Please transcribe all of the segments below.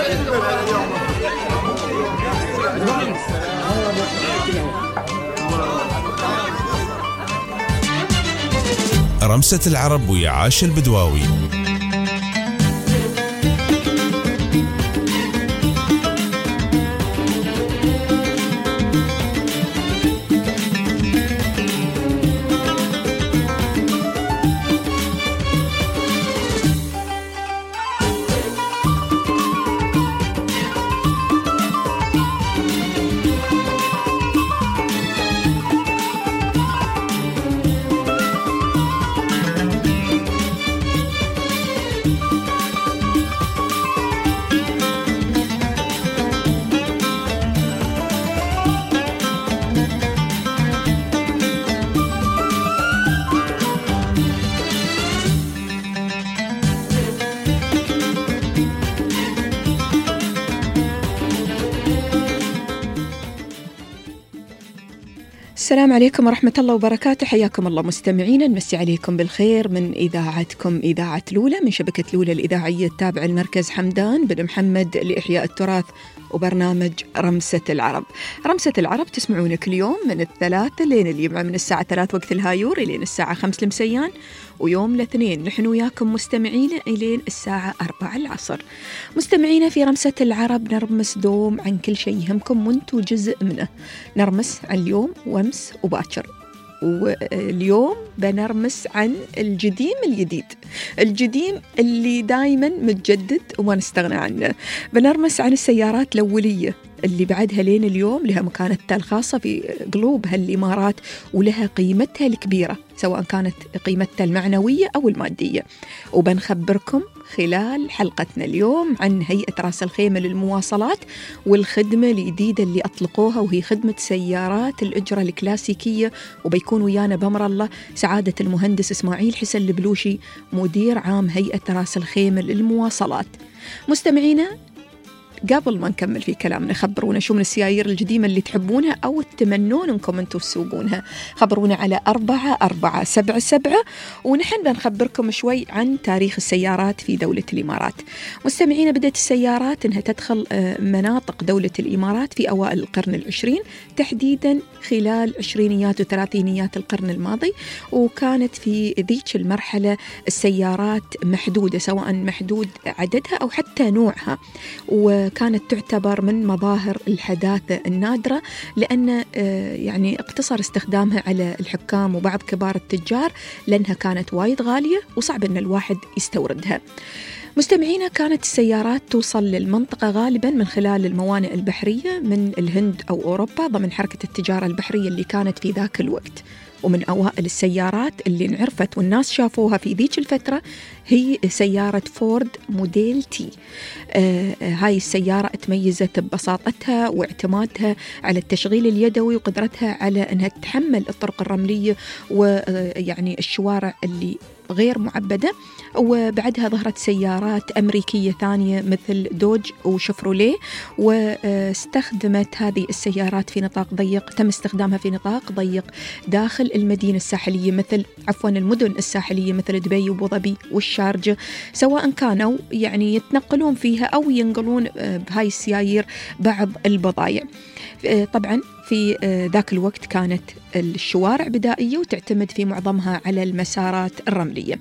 رمسة العرب ويا عاش البدواوي. السلام عليكم ورحمة الله وبركاته. حياكم الله مستمعينا، نمسي عليكم بالخير من إذاعتكم إذاعة لولة من شبكة لولة الإذاعية التابعة المركز حمدان بن محمد لإحياء التراث وبرنامج رمسة العرب. رمسة العرب تسمعون كل يوم من الثلاثة لين الجمعة من الساعة 3 وقت الهايور إلين الساعة 5 المسيان، ويوم الاثنين نحن وياكم مستمعين إلين الساعة 4 العصر. مستمعين في رمسة العرب نرمس دوم عن كل شيء يهمكم وانتو جزء منه. نرمس عن اليوم وامس وباكر، واليوم بنرمس عن الجديم الجديم اللي دايما متجدد وما نستغنى عنه. بنرمس عن السيارات الأولية اللي بعدها لين اليوم لها مكانتها الخاصة في قلوب هالإمارات ولها قيمتها الكبيرة، سواء كانت قيمتها المعنوية أو المادية. وبنخبركم خلال حلقتنا اليوم عن هيئة راس الخيمة للمواصلات والخدمة الجديدة اللي أطلقوها، وهي خدمة سيارات الأجرة الكلاسيكية. وبيكون ويانا بأمر الله سعادة المهندس إسماعيل حسن البلوشي مدير عام هيئة راس الخيمة للمواصلات. مستمعينا، قبل ما نكمل في كلامنا خبرونا شو من السيايير القديمة اللي تحبونها أو تتمنون أنكم أنتوا تسوقونها. خبرونا على 4477، ونحن بنخبركم شوي عن تاريخ السيارات في دولة الإمارات. مستمعين، بدأت السيارات أنها تدخل مناطق دولة الإمارات في أوائل القرن العشرين، تحديدا خلال عشرينيات وثلاثينيات القرن الماضي. وكانت في ذيك المرحلة السيارات محدودة، سواء محدود عددها أو حتى نوعها، وكانت تعتبر من مظاهر الحداثة النادرة، لأن يعني اقتصر استخدامها على الحكام وبعض كبار التجار، لأنها كانت وايد غالية وصعب أن الواحد يستوردها. مستمعينا، كانت السيارات توصل للمنطقة غالبا من خلال الموانئ البحرية من الهند أو أوروبا ضمن حركة التجارة البحرية اللي كانت في ذاك الوقت. ومن أوائل السيارات اللي انعرفت والناس شافوها في ذيك الفترة هي سيارة فورد موديل تي. هاي السيارة تميزت ببساطتها واعتمادها على التشغيل اليدوي وقدرتها على أنها تتحمل الطرق الرملية ويعني الشوارع اللي غير معبدة. وبعدها ظهرت سيارات أمريكية ثانية مثل دوج وشفروليه، واستخدمت هذه السيارات في نطاق ضيق، تم استخدامها في نطاق ضيق داخل المدينة الساحلية المدن الساحلية مثل دبي وابو ظبي والشارجة، سواء كانوا يعني يتنقلون فيها أو ينقلون بهاي السيايير بعض البضائع. طبعا في ذاك الوقت كانت الشوارع بدائية وتعتمد في معظمها على المسارات الرملية.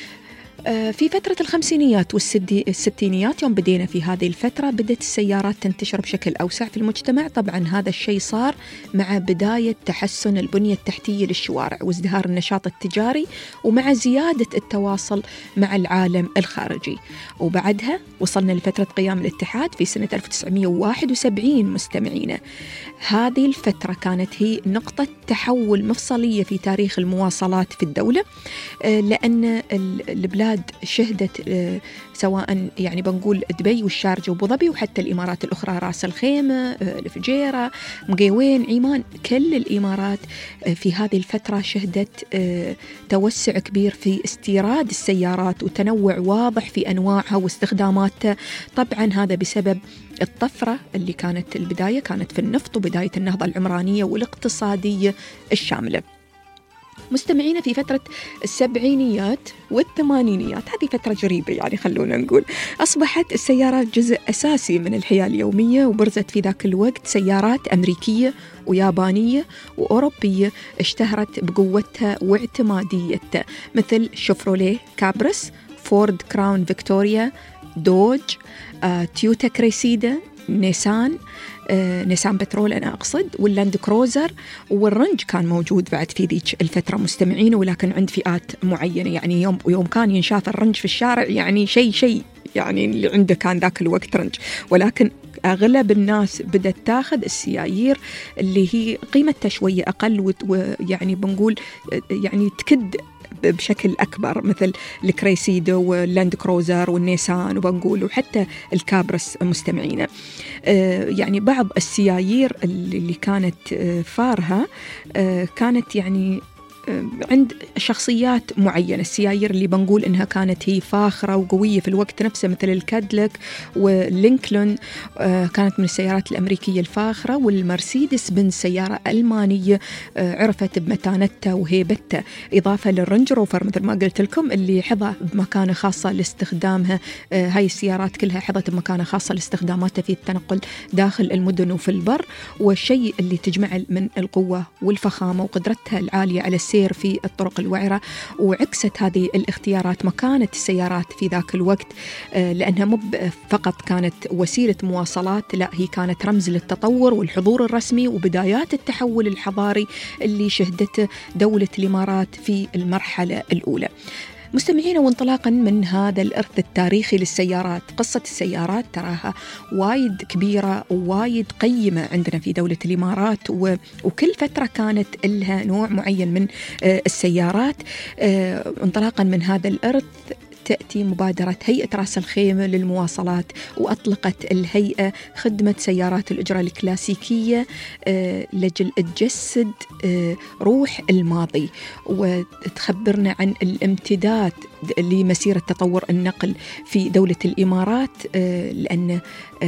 في فترة الخمسينيات والستينيات يوم بدينا في هذه الفترة بدأت السيارات تنتشر بشكل أوسع في المجتمع. طبعا هذا الشيء صار مع بداية تحسن البنية التحتية للشوارع وازدهار النشاط التجاري ومع زيادة التواصل مع العالم الخارجي. وبعدها وصلنا لفترة قيام الاتحاد في سنة 1971. مستمعينا، هذه الفترة كانت هي نقطة تحول مفصلية في تاريخ المواصلات في الدولة، لأن البلاد شهدت سواء يعني بنقول دبي والشارجة وابو ظبي وحتى الإمارات الأخرى راس الخيمة، الفجيرة، مقيوين، عمان، كل الإمارات في هذه الفترة شهدت توسع كبير في استيراد السيارات وتنوع واضح في أنواعها واستخداماتها. طبعا هذا بسبب الطفرة اللي كانت البداية كانت في النفط وبداية النهضة العمرانية والاقتصادية الشاملة. مستمعينا في فترة السبعينيات والثمانينيات، هذه فترة جريبة يعني خلونا نقول، أصبحت السيارات جزء أساسي من الحياة اليومية، وبرزت في ذاك الوقت سيارات أمريكية ويابانية وأوروبية اشتهرت بقوتها واعتماديتها، مثل شفروليه كابرس، فورد كراون فيكتوريا، دوج، تويوتا كريسيدا، نيسان بترول أنا أقصد، واللاند كروزر، والرنج كان موجود بعد في ذيك الفترة مستمعين، ولكن عند فئات معينة. يعني يوم كان ينشاف الرنج في الشارع يعني شيء يعني اللي عنده كان ذاك الوقت رنج، ولكن أغلب الناس بدأت تاخذ السيايير اللي هي قيمتها شوية أقل ويعني بنقول يعني تكد بشكل أكبر، مثل الكريسيدو واللاند كروزر والنيسان وبنقول وحتى الكابرس مستمعين. يعني بعض السيايير اللي كانت فارهة كانت يعني عند شخصيات معينة، السيايير اللي بنقول إنها كانت هي فاخرة وقوية في الوقت نفسه، مثل الكادلك واللينكولن كانت من السيارات الأمريكية الفاخرة، والمرسيدس بنز سيارة ألمانية عرفت بمتانتها وهيبتها، إضافة للرنج روفر مثل ما قلت لكم اللي حظى بمكانة خاصة لاستخدامها. هاي السيارات كلها حظت بمكانة خاصة لاستخداماتها في التنقل داخل المدن وفي البر، والشيء اللي تجمع من القوة والفخامة وقدرتها العالية على السير في الطرق الوعرة. وعكست هذه الاختيارات مكانة السيارات في ذاك الوقت، لأنها مو فقط كانت وسيلة مواصلات، لا هي كانت رمز للتطور والحضور الرسمي وبدايات التحول الحضاري اللي شهدته دولة الإمارات في المرحلة الأولى. مستمعين، وانطلاقا من هذا الإرث التاريخي للسيارات، قصة السيارات تراها وايد كبيرة ووايد قيمة عندنا في دولة الإمارات، وكل فترة كانت لها نوع معين من السيارات. انطلاقا من هذا الإرث تأتي مبادرة هيئة رأس الخيمة للمواصلات، وأطلقت الهيئة خدمة سيارات الأجرة الكلاسيكية لجل تجسد روح الماضي وتخبرنا عن الامتداد لمسيرة تطور النقل في دولة الإمارات، لأنها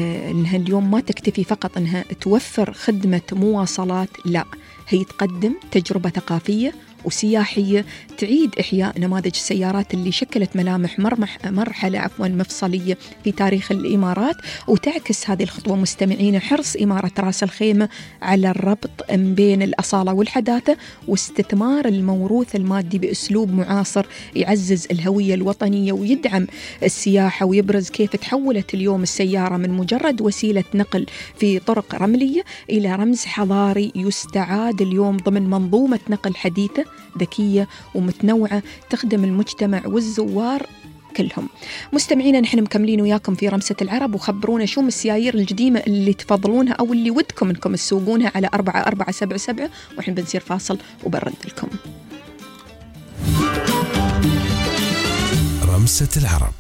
اليوم ما تكتفي فقط أنها توفر خدمة مواصلات، لا هي تقدم تجربة ثقافية وسياحية تعيد إحياء نماذج السيارات اللي شكلت ملامح مرحلة مفصلية في تاريخ الإمارات. وتعكس هذه الخطوة مستمعين حرص إمارة رأس الخيمة على الربط بين الأصالة والحداثة واستثمار الموروث المادي بأسلوب معاصر يعزز الهوية الوطنية ويدعم السياحة، ويبرز كيف تحولت اليوم السيارة من مجرد وسيلة نقل في طرق رملية إلى رمز حضاري يستعاد اليوم ضمن منظومة نقل حديثة ذكية ومتنوعة تخدم المجتمع والزوار كلهم. مستمعينا، نحن مكملين وياكم في رمسة العرب، وخبرونا شو من السيايير القديمة اللي تفضلونها أو اللي ودكم أنكم تسوقونها على 4477، وإحنا بنصير فاصل وبرد لكم. رمسة العرب.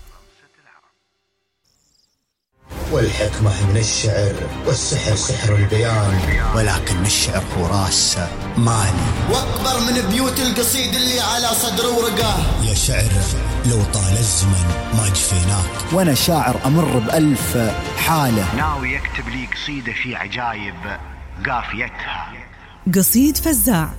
والحكمة من الشعر والسحر سحر البيان، ولكن الشعر هو راس مالي واكبر من بيوت القصيد اللي على صدر ورقاه. يا شعر لو طال الزمن ما جفيناك، وانا شاعر امر بألف حالة، ناوي يكتب لي قصيدة في عجايب قافيتها. قصيد فزاع.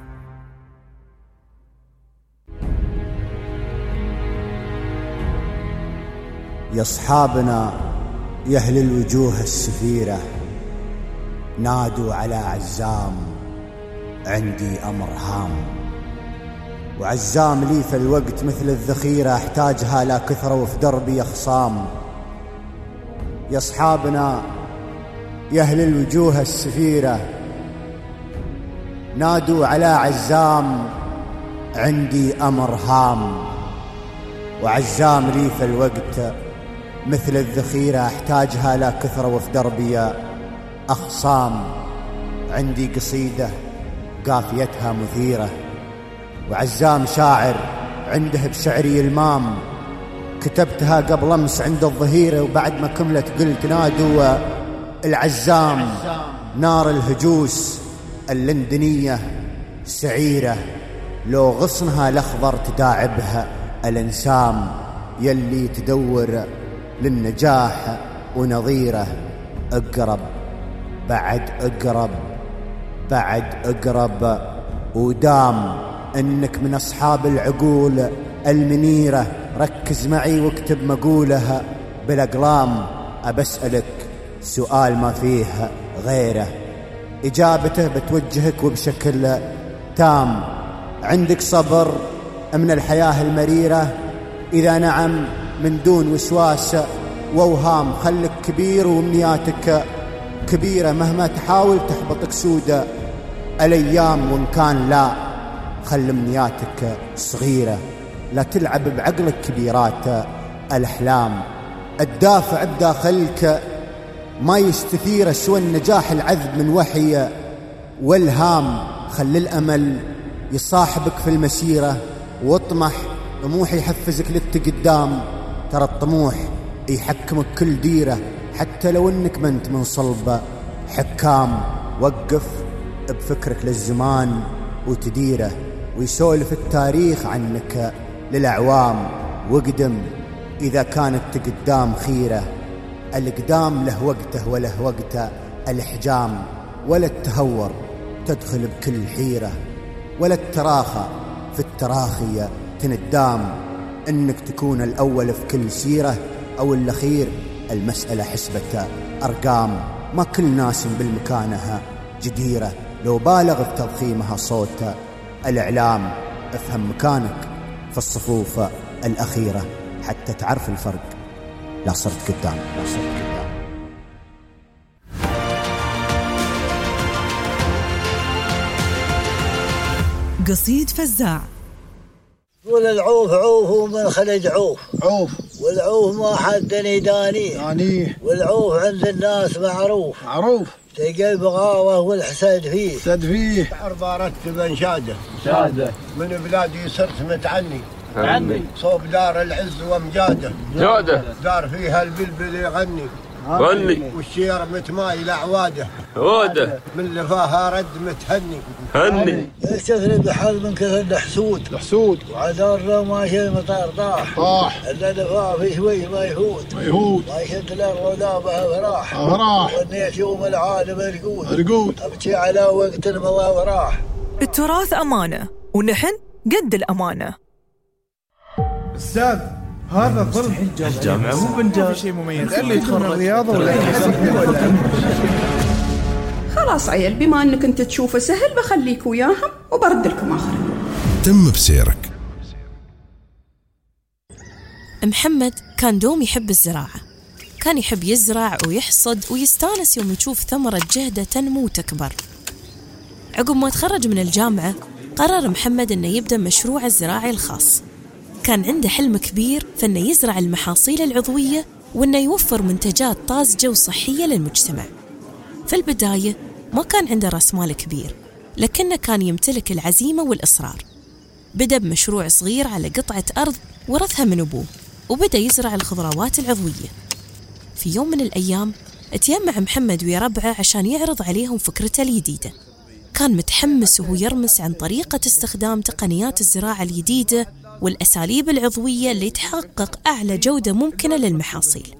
يا أصحابنا يا أهل الوجوه السفيرة، نادوا على عزام عندي أمر هام، وعزام لي في الوقت مثل الذخيرة أحتاجها لا كثرة وفي دربي خصام. يا أصحابنا يا أهل الوجوه السفيرة، نادوا على عزام عندي أمر هام، وعزام لي في الوقت مثل الذخيرة أحتاجها لا كثرة وفي دربي أخصام. عندي قصيدة قافيتها مثيرة، وعزام شاعر عنده بشعري المام، كتبتها قبل أمس عند الظهيرة، وبعد ما كملت قلت نادوا العزام. نار الهجوس اللندنية سعيرة، لو غصنها الأخضر تداعبها الانسام، يلي تدور للنجاح ونظيره. اقرب بعد اقرب بعد اقرب، ودام إنك من أصحاب العقول المنيرة. ركز معي واكتب مقولها بالأقلام. أبسألك سؤال ما فيه غيره، إجابته بتوجهك وبشكل تام. عندك صبر من الحياة المريرة؟ إذا نعم من دون وسواس ووهام. خلك كبير وامنياتك كبيرة، مهما تحاول تحبطك سودة الأيام. وإن كان لا، خل امنياتك صغيرة. لا تلعب بعقلك كبيرات الأحلام. الدافع بداخلك ما يستثير سوى النجاح العذب من وحي والهام. خل الأمل يصاحبك في المسيرة، واطمح طموح يحفزك للتقدام. ترى الطموح يحكمك كل ديرة، حتى لو انك ما انت من صلب حكام. وقف بفكرك للزمان وتديره، ويسولف التاريخ عنك للأعوام. واقدم إذا كانت تقدام خيرة. الإقدام له وقته وله وقت الإحجام. ولا التهور تدخل بكل حيرة، ولا التراخى في التراخي تندام. إنك تكون الأول في كل سيرة أو الأخير، المسألة حسبة أرقام. ما كل ناس بالمكانها جديرة، لو بالغ في تضخيمها صوت الإعلام. افهم مكانك في الصفوف الأخيرة حتى تعرف الفرق. لا صرت قدام. قصيد فزاع. قول العوف عوف ومن خلج عوف عوف، والعوف ما حد يدانيه والعوف عند الناس معروف تلقى البغاوة والحسد فيه عربارة بن شادة من بلادي صرت متعني صوب دار العز ومجاده دار فيها البلبل يغني والشير متمايل أعواده من لفاها رد متهني يستثني بحال من كثر الحسود وعذار ما شيء مطار طاح إلا لفاه في شوي ما يفوت ما يشد الأرض ولا بها فراح والنيش يوم العالم رقود أبكي على وقت المضى راح. التراث أمانة ونحن قد الأمانة. أستاذ هذا ظلم. الجامعة مو بنجاز شيء مميز. اللي يدخل الرياضة ولا خلاص عيل، بما أنك أنت تشوفه سهل بخليك وياهم وبرد لكم آخر. تم بسيرك. محمد كان دوم يحب الزراعة، كان يحب يزرع ويحصد ويستانس يوم يشوف ثمرة جهده تنمو وتكبر. عقب ما تخرج من الجامعة قرر محمد أنه يبدأ مشروع الزراعي الخاص. كان عنده حلم كبير فإنه يزرع المحاصيل العضوية وإنه يوفر منتجات طازجة وصحية للمجتمع. في البداية ما كان عنده رأس مال كبير، لكنه كان يمتلك العزيمة والإصرار. بدأ بمشروع صغير على قطعة أرض ورثها من أبوه، وبدأ يزرع الخضروات العضوية. في يوم من الأيام اتجمع محمد ويا ربعه عشان يعرض عليهم فكرته الجديدة. كان متحمس وهو يرمس عن طريقة استخدام تقنيات الزراعة الجديدة والأساليب العضوية اللي تحقق أعلى جودة ممكنة للمحاصيل.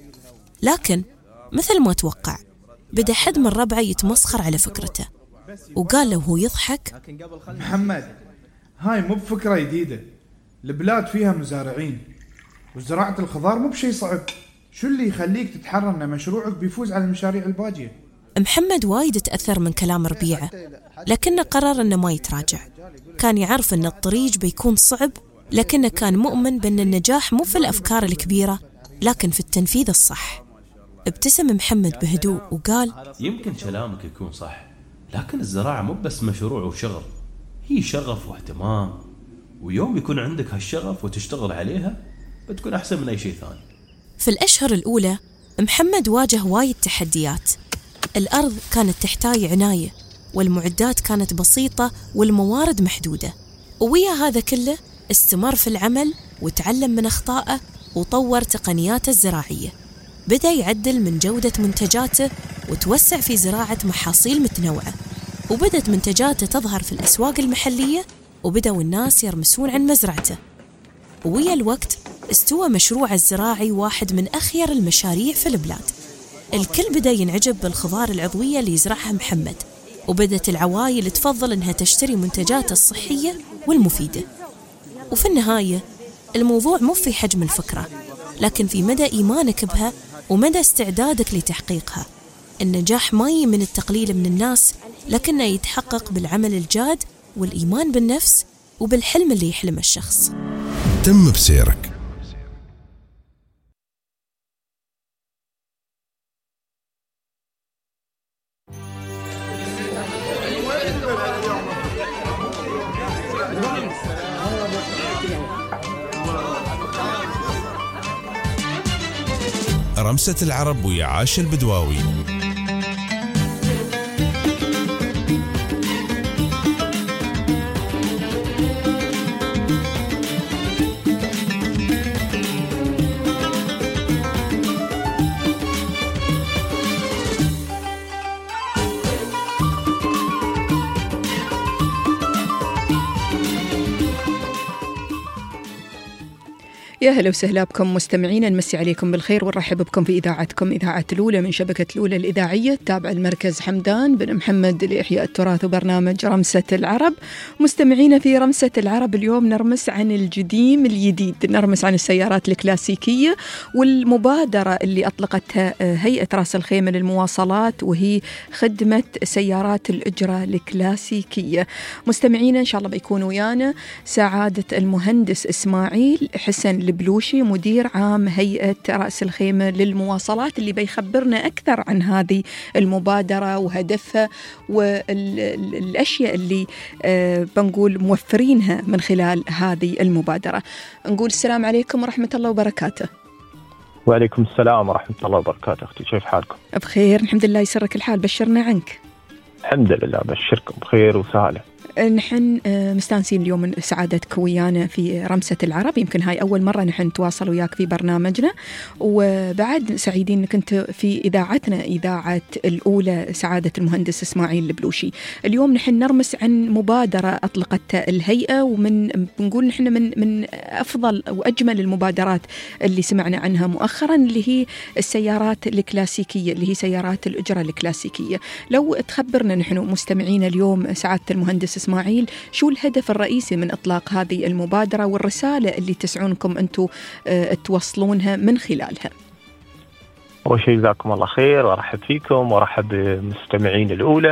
لكن مثل ما توقع بدأ حد من ربعه يتمسخر على فكرته، وقال له وهو يضحك: محمد هاي مو بفكرة جديدة، البلاد فيها مزارعين وزراعة الخضار مو بشي صعب. شو اللي يخليك تتحرى أن مشروعك بيفوز على المشاريع الباجية؟ محمد وايد تأثر من كلام ربيعه، لكنه قرر أنه ما يتراجع. كان يعرف أن الطريق بيكون صعب، لكنه كان مؤمن بأن النجاح مو في الأفكار الكبيرة لكن في التنفيذ الصح. ابتسم محمد بهدوء وقال: يمكن كلامك يكون صح، لكن الزراعة مو بس مشروع وشغل، هي شغف واهتمام، ويوم يكون عندك هالشغف وتشتغل عليها بتكون أحسن من أي شيء ثاني. في الأشهر الأولى محمد واجه وايد تحديات. الأرض كانت تحتاج عناية، والمعدات كانت بسيطة، والموارد محدودة. ويا هذا كله استمر في العمل وتعلم من أخطائه وطور تقنياته الزراعية. بدأ يعدل من جودة منتجاته وتوسع في زراعة محاصيل متنوعة، وبدأت منتجاته تظهر في الأسواق المحلية، وبدأوا الناس يرمسون عن مزرعته. ويا الوقت استوى مشروع الزراعي واحد من أخير المشاريع في البلاد. الكل بدأ ينعجب بالخضار العضوية اللي يزرعها محمد، وبدأت العوائل تفضل أنها تشتري منتجاته الصحية والمفيدة. وفي النهاية الموضوع مو في حجم الفكرة، لكن في مدى إيمانك بها ومدى استعدادك لتحقيقها. النجاح ما يجي من التقليل من الناس، لكنه يتحقق بالعمل الجاد والإيمان بالنفس وبالحلم اللي يحلم الشخص. تم بسيرك. رمسة العرب ويا عاش البدواوي. يا هلا وسهلا بكم مستمعينا، نمسي عليكم بالخير ونرحب بكم في إذاعتكم إذاعة الأولى من شبكة الأولى الإذاعية تابع المركز حمدان بن محمد لإحياء التراث وبرنامج رمسة العرب. مستمعينا في رمسة العرب اليوم نرمس عن الجديم الجديد، نرمس عن السيارات الكلاسيكية والمبادرة اللي أطلقتها هيئة رأس الخيمة للمواصلات، وهي خدمة سيارات الأجرة الكلاسيكية. مستمعينا إن شاء الله بيكون ويانا سعادة المهندس إسماعيل حسن البلوشي مدير عام هيئة رأس الخيمة للمواصلات، اللي بيخبرنا أكثر عن هذه المبادرة وهدفها والأشياء اللي بنقول موفرينها من خلال هذه المبادرة. نقول السلام عليكم ورحمة الله وبركاته. وعليكم السلام ورحمة الله وبركاته. أختي كيف حالكم؟ بخير الحمد لله، يسرك الحال، بشرنا عنك. الحمد لله بشركم بخير وسهلا. نحن مستانسين اليوم سعادتك ويانا في رمسة العرب، يمكن هاي أول مرة نحن نتواصل وياك في برنامجنا، وبعد سعيدين أنك أنت في إذاعتنا إذاعة الأولى سعادة المهندس إسماعيل البلوشي. اليوم نحن نرمس عن مبادرة أطلقتها الهيئة، ومن بنقول نحن من أفضل وأجمل المبادرات اللي سمعنا عنها مؤخرا، اللي هي السيارات الكلاسيكية، اللي هي سيارات الأجرة الكلاسيكية. لو تخبرنا نحن مستمعين اليوم سعادة المهندس إسماعيل، شو الهدف الرئيسي من إطلاق هذه المبادرة والرسالة اللي تسعونكم أنتم توصلونها من خلالها؟ أول شيء جزاكم الله خير وأرحب فيكم وأرحب بمستمعين الأولى.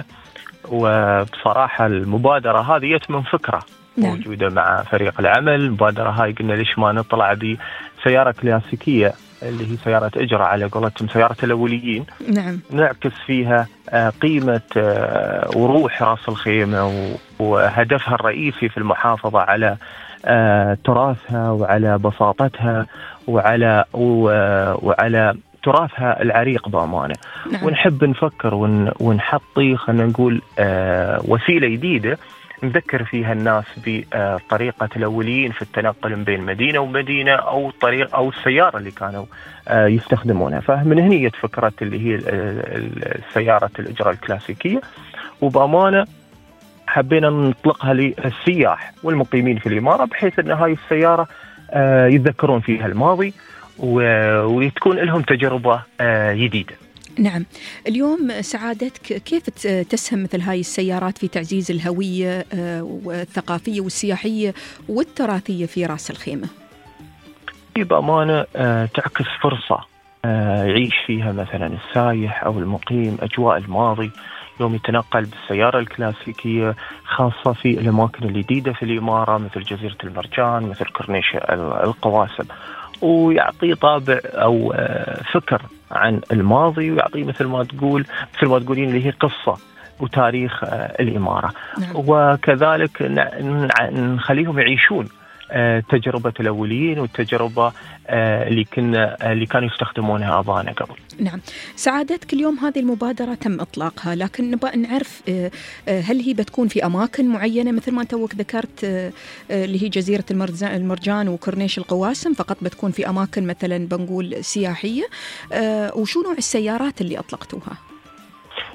وبصراحة المبادرة هذه جت من فكرة موجودة مع فريق العمل. المبادرة هاي قلنا ليش ما نطلع بسيارة كلاسيكية اللي هي سيارة إجرة على قولتهم سيارة الأوليين. نعم. نعكس فيها قيمة وروح رأس الخيمة وهدفها الرئيسي في المحافظة على تراثها وعلى بساطتها وعلى تراثها العريق بأمانة. نعم. ونحب نفكر ونحطي خلينا نقول وسيلة جديدة نذكر فيها الناس بطريقة الأوليين في التنقل بين مدينة ومدينة أو طريق أو السيارة اللي كانوا يستخدمونها. فمن هنا فكرة اللي هي السيارة الإجرة الكلاسيكية، وبأمانة حبينا نطلقها للسياح والمقيمين في الإمارة، بحيث أن هاي السيارة يتذكرون فيها الماضي وتكون لهم تجربة جديدة. نعم. اليوم سعادتك كيف تسهم مثل هاي السيارات في تعزيز الهوية والثقافية والسياحية والتراثية في رأس الخيمة؟ بأمانة تعكس فرصة يعيش فيها مثلا السايح أو المقيم أجواء الماضي يوم يتنقل بالسيارة الكلاسيكية، خاصة في الأماكن الجديدة في الإمارة مثل جزيرة المرجان مثل كورنيش القواسم، ويعطي طابع أو فكر عن الماضي، ويعطي مثل ما تقولين اللي هي قصة وتاريخ الإمارة. نعم. وكذلك نخليهم يعيشون تجربة الأوليين والتجربة اللي كانوا يستخدمونها آبائنا قبل. نعم. سعادتك اليوم هذه المبادرة تم إطلاقها، لكن نبغى نعرف هل هي بتكون في أماكن معينة مثل ما توك ذكرت اللي هي جزيرة المرجان وكورنيش القواسم، فقط بتكون في أماكن مثلا بنقول سياحية، وشو نوع السيارات اللي أطلقتوها؟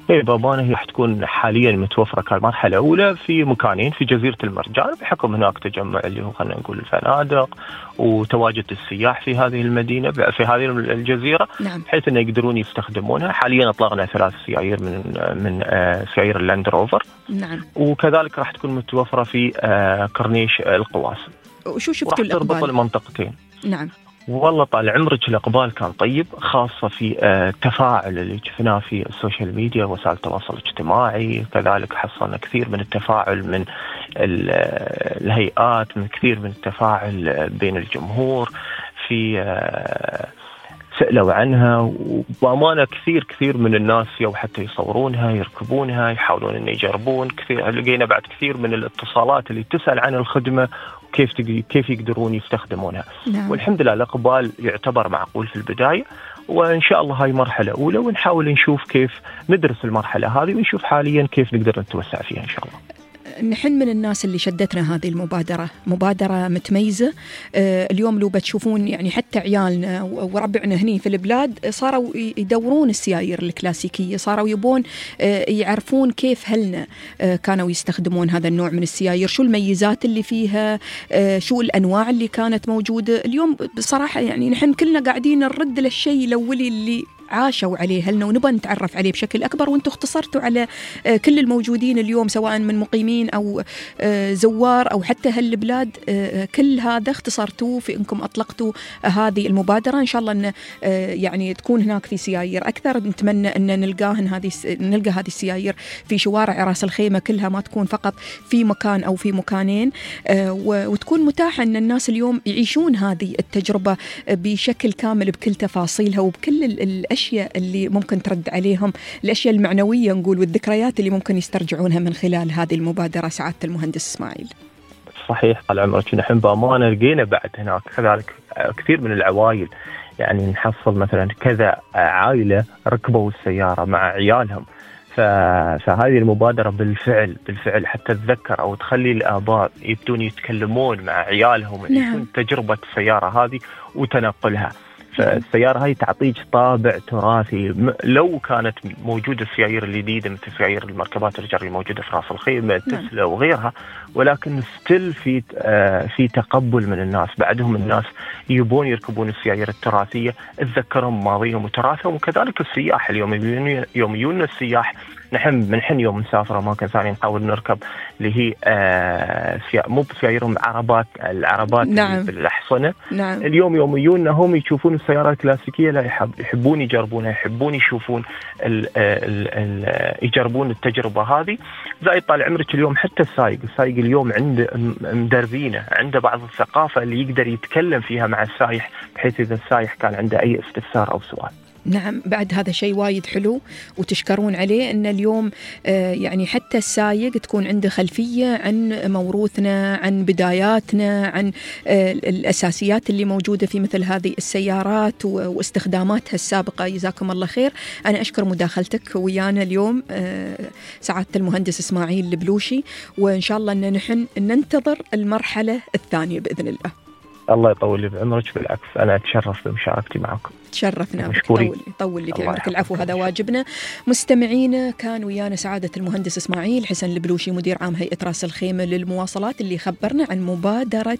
بأمانة هي راح تكون حاليا متوفرة كمرحلة أولى في مكانين، في جزيرة المرجان بحكم هناك تجمع اللي هو خلينا نقول الفنادق وتواجد السياح في هذه المدينة في هذه الجزيرة، نعم. بحيث أن يقدرون يستخدمونها. حاليا أطلقنا 3 سيايير من سيايير اللاند روفر، نعم. وكذلك راح تكون متوفرة في كورنيش القواسم. وشو شفتوا الإقبال؟ تربط المنطقتين. نعم. والله طال عمرك الإقبال كان طيب، خاصة في التفاعل اللي شفناه في السوشيال ميديا وسائل التواصل الاجتماعي. كذلك حصلنا كثير من التفاعل من الهيئات، من كثير من التفاعل بين الجمهور في سألوا عنها، وبأمانة كثير من الناس يو حتى يصورونها يركبونها يحاولون أن يجربون. كثير لقينا بعد كثير من الاتصالات اللي تسأل عن الخدمة كيف يقدرون يستخدمونها. نعم. والحمد لله الإقبال يعتبر معقول في البداية، وإن شاء الله هاي مرحلة أولى، ونحاول نشوف كيف ندرس المرحلة هذه ونشوف حاليا كيف نقدر نتوسع فيها إن شاء الله. نحن من الناس اللي شدتنا هذه المبادرة، مبادرة متميزة. اليوم لو بتشوفون يعني حتى عيالنا وربعنا هني في البلاد صاروا يدورون السيايير الكلاسيكية، صاروا يبون يعرفون كيف هلنا كانوا يستخدمون هذا النوع من السيايير، شو الميزات اللي فيها، شو الأنواع اللي كانت موجودة. اليوم بصراحة يعني نحن كلنا قاعدين نرد للشيء الأولي اللي عاشوا عليه هلنا ونبغى نتعرف عليه بشكل أكبر، وانتم اختصرتوا على كل الموجودين اليوم سواء من مقيمين أو زوار أو حتى هالبلاد، كل هذا اختصرتوه في انكم أطلقتوا هذه المبادرة. إن شاء الله أن يعني تكون هناك في سيايير أكثر، نتمنى أن نلقى هذه السيايير في شوارع راس الخيمة كلها، ما تكون فقط في مكان أو في مكانين، وتكون متاحة أن الناس اليوم يعيشون هذه التجربة بشكل كامل بكل تفاصيلها وبكل الأشياء اللي ممكن ترد عليهم، الأشياء المعنوية نقول والذكريات اللي ممكن يسترجعونها من خلال هذه المبادرة. سعادة المهندس إسماعيل. صحيح طال عمرك، نحن بأمانة لقينا بعد هناك كذلك كثير من العوائل، يعني نحصل مثلا كذا عائلة ركبوا السيارة مع عيالهم، فهذه المبادرة بالفعل حتى تذكر أو تخلي الآباء يبدون يتكلمون مع عيالهم عن تجربة السيارة هذه وتنقلها. فالسيارة هاي تعطيك طابع تراثي. لو كانت موجودة السيايير الجديدة مثل سيايير المركبات الجري الموجودة في راس الخيمة تسلا وغيرها، ولكن ستيل في تقبل من الناس، بعدهم الناس يبون يركبون السيايير التراثية تذكرهم ماضيهم وتراثهم. وكذلك السياح اليوم يوم السياح، نحن يوم نسافر أماكن ثانية نحاول نركب اللي هي مو بسياييرهم العربات نعم. في الأحصنة. نعم. اليوم يوميون هم يشوفون السيارات الكلاسيكية، لا يحبون يجربونها، يحبون يشوفون يجربون التجربة هذه. زي طال عمرك اليوم حتى السائق اليوم عنده مدربينه، عنده بعض الثقافة اللي يقدر يتكلم فيها مع السائح، بحيث إذا السائح كان عنده أي استفسار أو سؤال. نعم، بعد هذا شيء وايد حلو وتشكرون عليه، أن اليوم يعني حتى السايق تكون عنده خلفية عن موروثنا، عن بداياتنا، عن الأساسيات اللي موجودة في مثل هذه السيارات واستخداماتها السابقة. جزاكم الله خير. أنا أشكر مداخلتك ويانا اليوم سعادة المهندس إسماعيل البلوشي، وإن شاء الله أن نحن ننتظر المرحلة الثانية بإذن الله. الله يطول لي بعمرك، بالعكس أنا أتشرف بمشاركتي معكم. تشرفنا بك، طول لي في عمرك. العفو، هذا واجبنا. مستمعينا، كان ويانا سعادة المهندس إسماعيل حسن البلوشي مدير عام هيئة راس الخيمة للمواصلات، اللي خبرنا عن مبادرة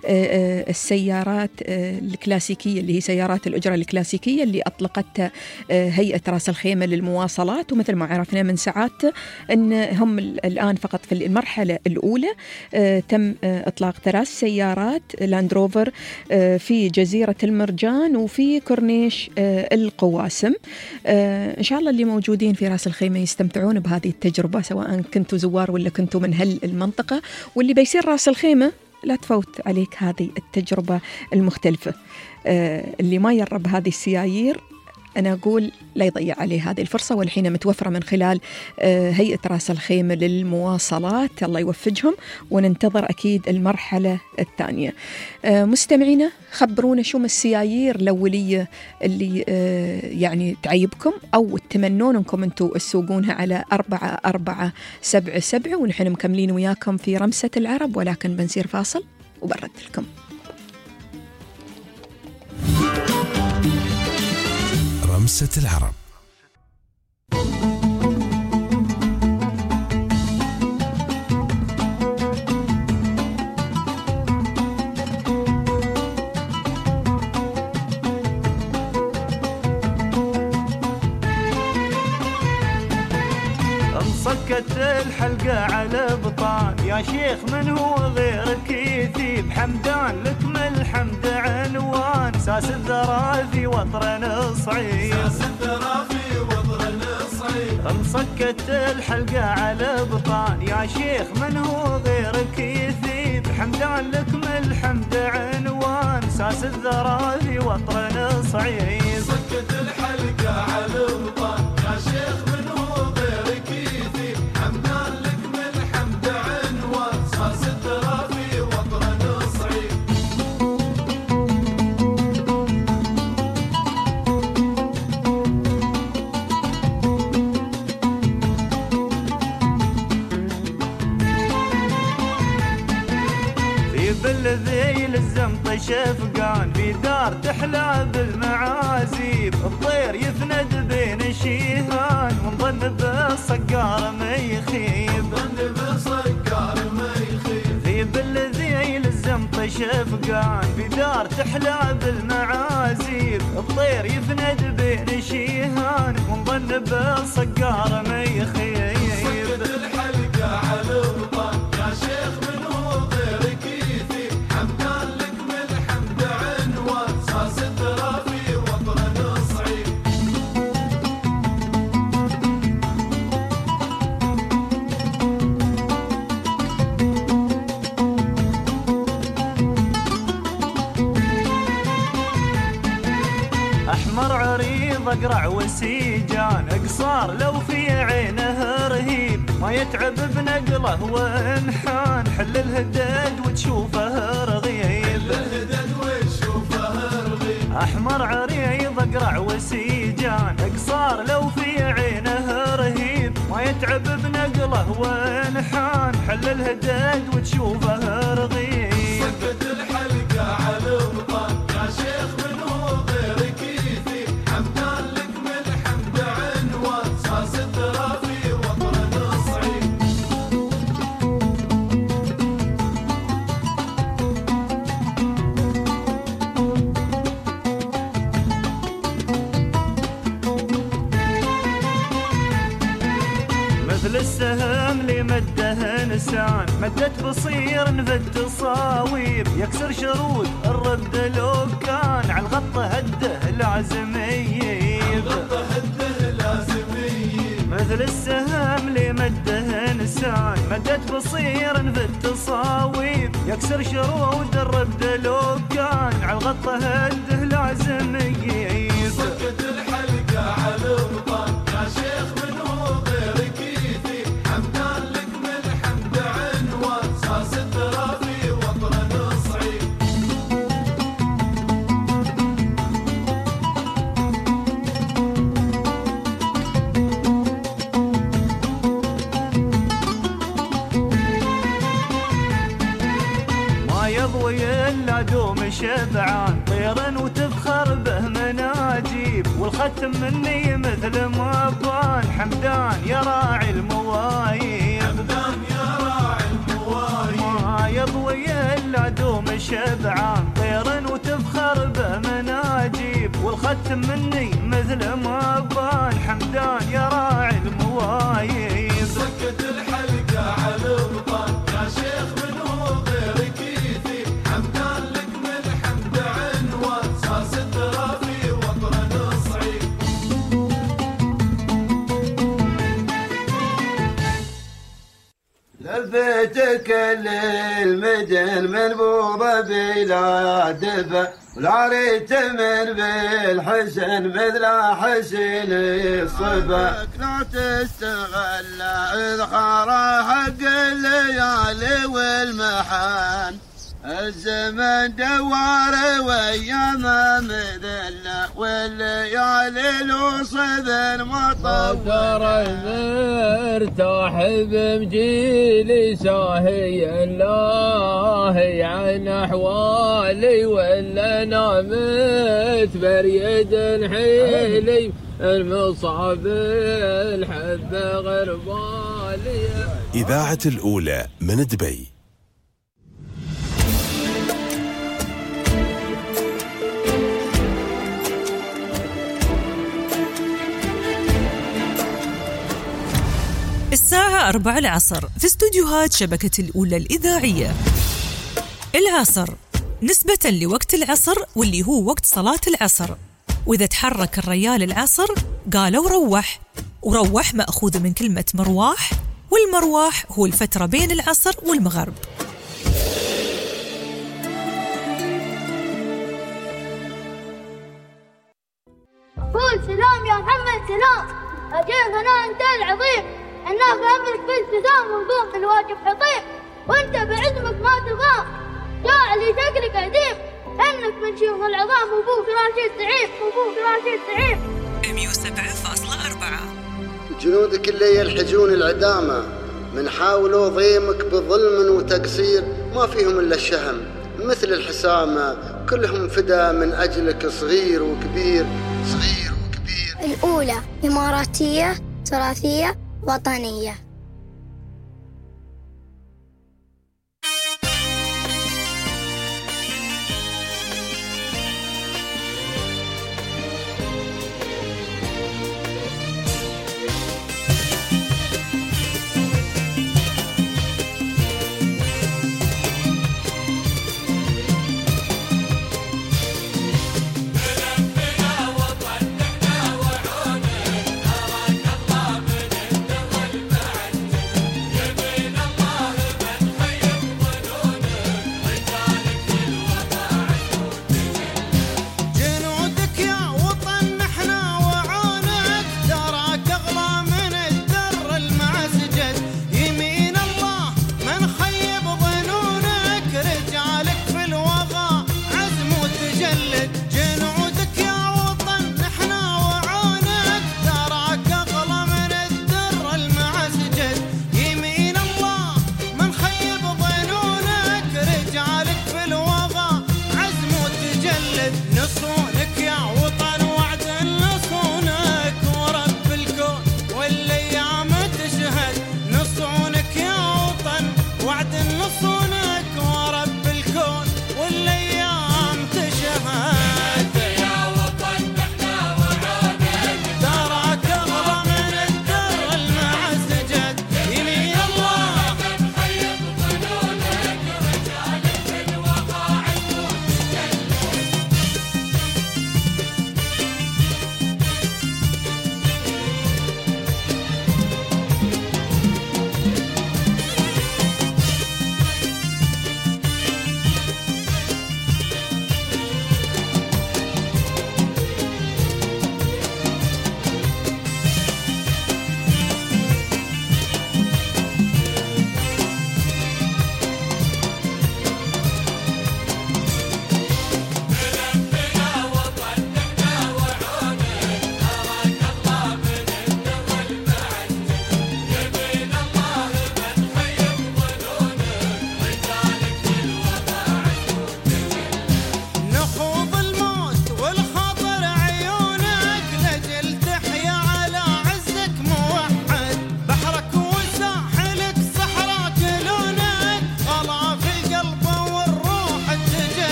السيارات الكلاسيكية اللي هي سيارات الأجرة الكلاسيكية اللي أطلقتها هيئة راس الخيمة للمواصلات. ومثل ما عرفنا من سعادته أن هم الآن فقط في المرحلة الأولى تم إطلاق 3 سيارات لاند روفر في جزيرة المرجان وفي كورنيش القواسم. إن شاء الله اللي موجودين في راس الخيمة يستمتعون بهذه التجربة، سواء كنتوا زوار ولا كنتوا من المنطقة. واللي بيصير راس الخيمة لا تفوت عليك هذه التجربة المختلفة. اللي ما يرب هذه السيايير أنا أقول لا يضيع عليه هذه الفرصة، والحين متوفرة من خلال هيئة راس الخيمة للمواصلات. الله يوفقهم، وننتظر أكيد المرحلة الثانية. مستمعينا، خبرونا شو السيايير الأولية اللي يعني تعيبكم أو تتمنون أنكم أنتوا تسوقونها على 4477، ونحن مكملين وياكم في رمسة العرب، ولكن بنصير فاصل وبرد لكم. رمسة العرب. انصكت الحلقة على بطان يا شيخ من هو غيرك يثيب حمدان لك من الحمد عنوان ساس الذرافي وطرن صعيب انصكت الحلقة على بطان يا شيخ من هو غيرك يثيب حمدان لك من الحمد عنوان ساس الذرافي وطرن صعيب انصكت الحلقة على بطان يا شيخ من هو غيرك يثيب حمدان لك من الحمد عنوان ساس الذرافي وطرن صعيب بالذيل الزمط شفقان في دار تحلى بالمعازيب الطير يفند بين الشيهان ونظن بالصقار ما يخيب في بالذيل الزمط شفقان في دار تحلى بالمعازيب الطير يفند بين الشيهان ونظن بالصقار ما يخيب الحلقة على بطان يا شيخ من هو غيرك يثيب حمدان لك من الحمد عنوان ساس الذرافي وطرن صعيب أحمر عريض أقرع وسيجان قصار لو في عينه رهيب ما يتعب بنقله وانحان حل الهدد وتشوفه رغيب أحمر عريض أقرع وسيجان قصار لو في عينه رهيب ما يتعب بنقله وانحان حل الهدد وتشوفه رغيب سكت الحلقة على بطان يا شيخ من هو غيرك يثيب حمدان لك من الحمد عنوان ساس الذرافي وطرن صعيب مثل السهم لمده نسان مدت بصير نفد صاويب يكسر شرود الرد لو كان على الغطة هده لازم يجيب مثل السهم لمده نسان مدت بصير نفد صاويب يكسر شرود الرد لو كان على الغطة هده لازم يجيب سكت الحلقة على بطان يا شيخ من هو غيرك يثيب حمدان لك من الحمد عنوان ساس الذرافي وطرن صعيب ما يضوي إلا دوم شبعان طيرا وتفخر به مناجيب والختم مني مثل ما بان حمدان يا راعي المواهب حمدان يا راعي المواهب ما يضوي إلا دوم شبعان طيرا وتفخر به مناجيب والختم مني مثل ما بان حمدان يا راعي المواهب سكت الحلقة على بطان يا شيخ من هو غيرك يثيب حمدان لك من الحمد عنوان ساس الذرافي وطرن صعيب لفيتك للمدن منبوضة بلا دفع ولا ريت من بالحسن مثل حسن الصبا لا تستغل إذخار حق الليالي والمحان الزمن دوار وياما مذلة والليالي الوصد المطور مرتاح بمجيلي ساهي الله عن أحوالي ولا نامت بريد حيلي المصعب الحب غربالي. إذاعة الأولى من دبي. الساعة 4 العصر في استوديوهات شبكة الأولى الإذاعية. العصر نسبة لوقت العصر واللي هو وقت صلاة العصر، وإذا تحرك الريال العصر قالوا روح، وروح مأخوذ من كلمة مرواح، والمرواح هو الفترة بين العصر والمغرب. قول سلام يا محمد سلام، أجيك أنا أنت العظيم، أنا فهمك بالتزام ونقوم بالواجب حطيم، وأنت بعزمك ما تضام، جاء لي شكلك عديم، إنك من شيوخ العظام وأبوك راشد زعيم، وأبوك راشد زعيم. 107.4. جنودك اللي يلحجون العدامة من حاولوا ضيمك بظلم وتقصير، ما فيهم إلا الشهم مثل الحسامة، كلهم فدا من أجلك صغير وكبير، صغير وكبير. الأولى إماراتية تراثية وطنية.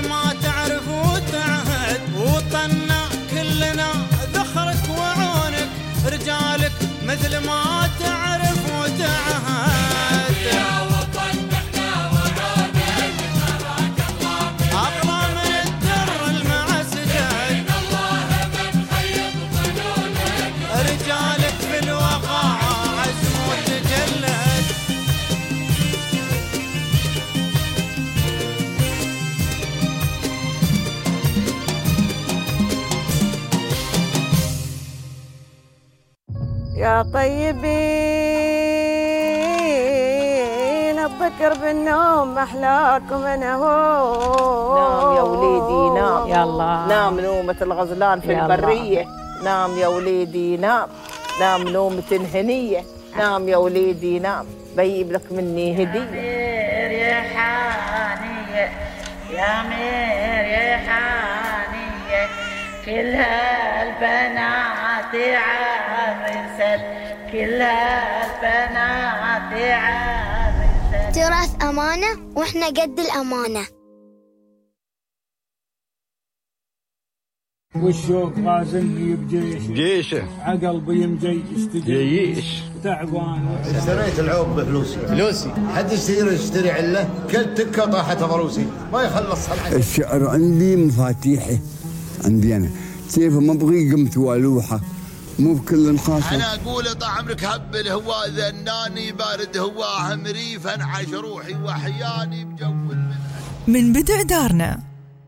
ما تعرف وتعهد وطنا كلنا ذخرك وعونك رجالك مثل ما تعرف وتعهد يا وطن احنا وعونك تبارك الله أغلى من الدر المعسكر إن الله من خيب ظنونك رجالك في الوقاع عزم وتجلد يا طيبين الذكر بالنوم أحلاكم أنا هو. نام يا وليدي نام يلا نام نومة الغزلان في البرية نام يا وليدي نام نام نومة هنية نام يا وليدي نام بيب لك مني هدية يا حانية يا مير يا حانية كل هالبنات عرسل كل هالبنات عرسل. تراث أمانة وإحنا قد الأمانة. والشوق غازلني بجيشه عقلبي مجيش تجيش تعبان. اشتريت العوب بفلوسي حد يشتري عله كل تكه طاحت ضروسي ما يخلص صنعتي. الشعر عندي مفاتيحه عندي انا كيف ما ابغي قمت والوحه مو بكل خاصه. انا اقول طال عمرك هب الهوا ذناني بارد هواه مريفا عش روحي وحياني بجو من بدء دارنا.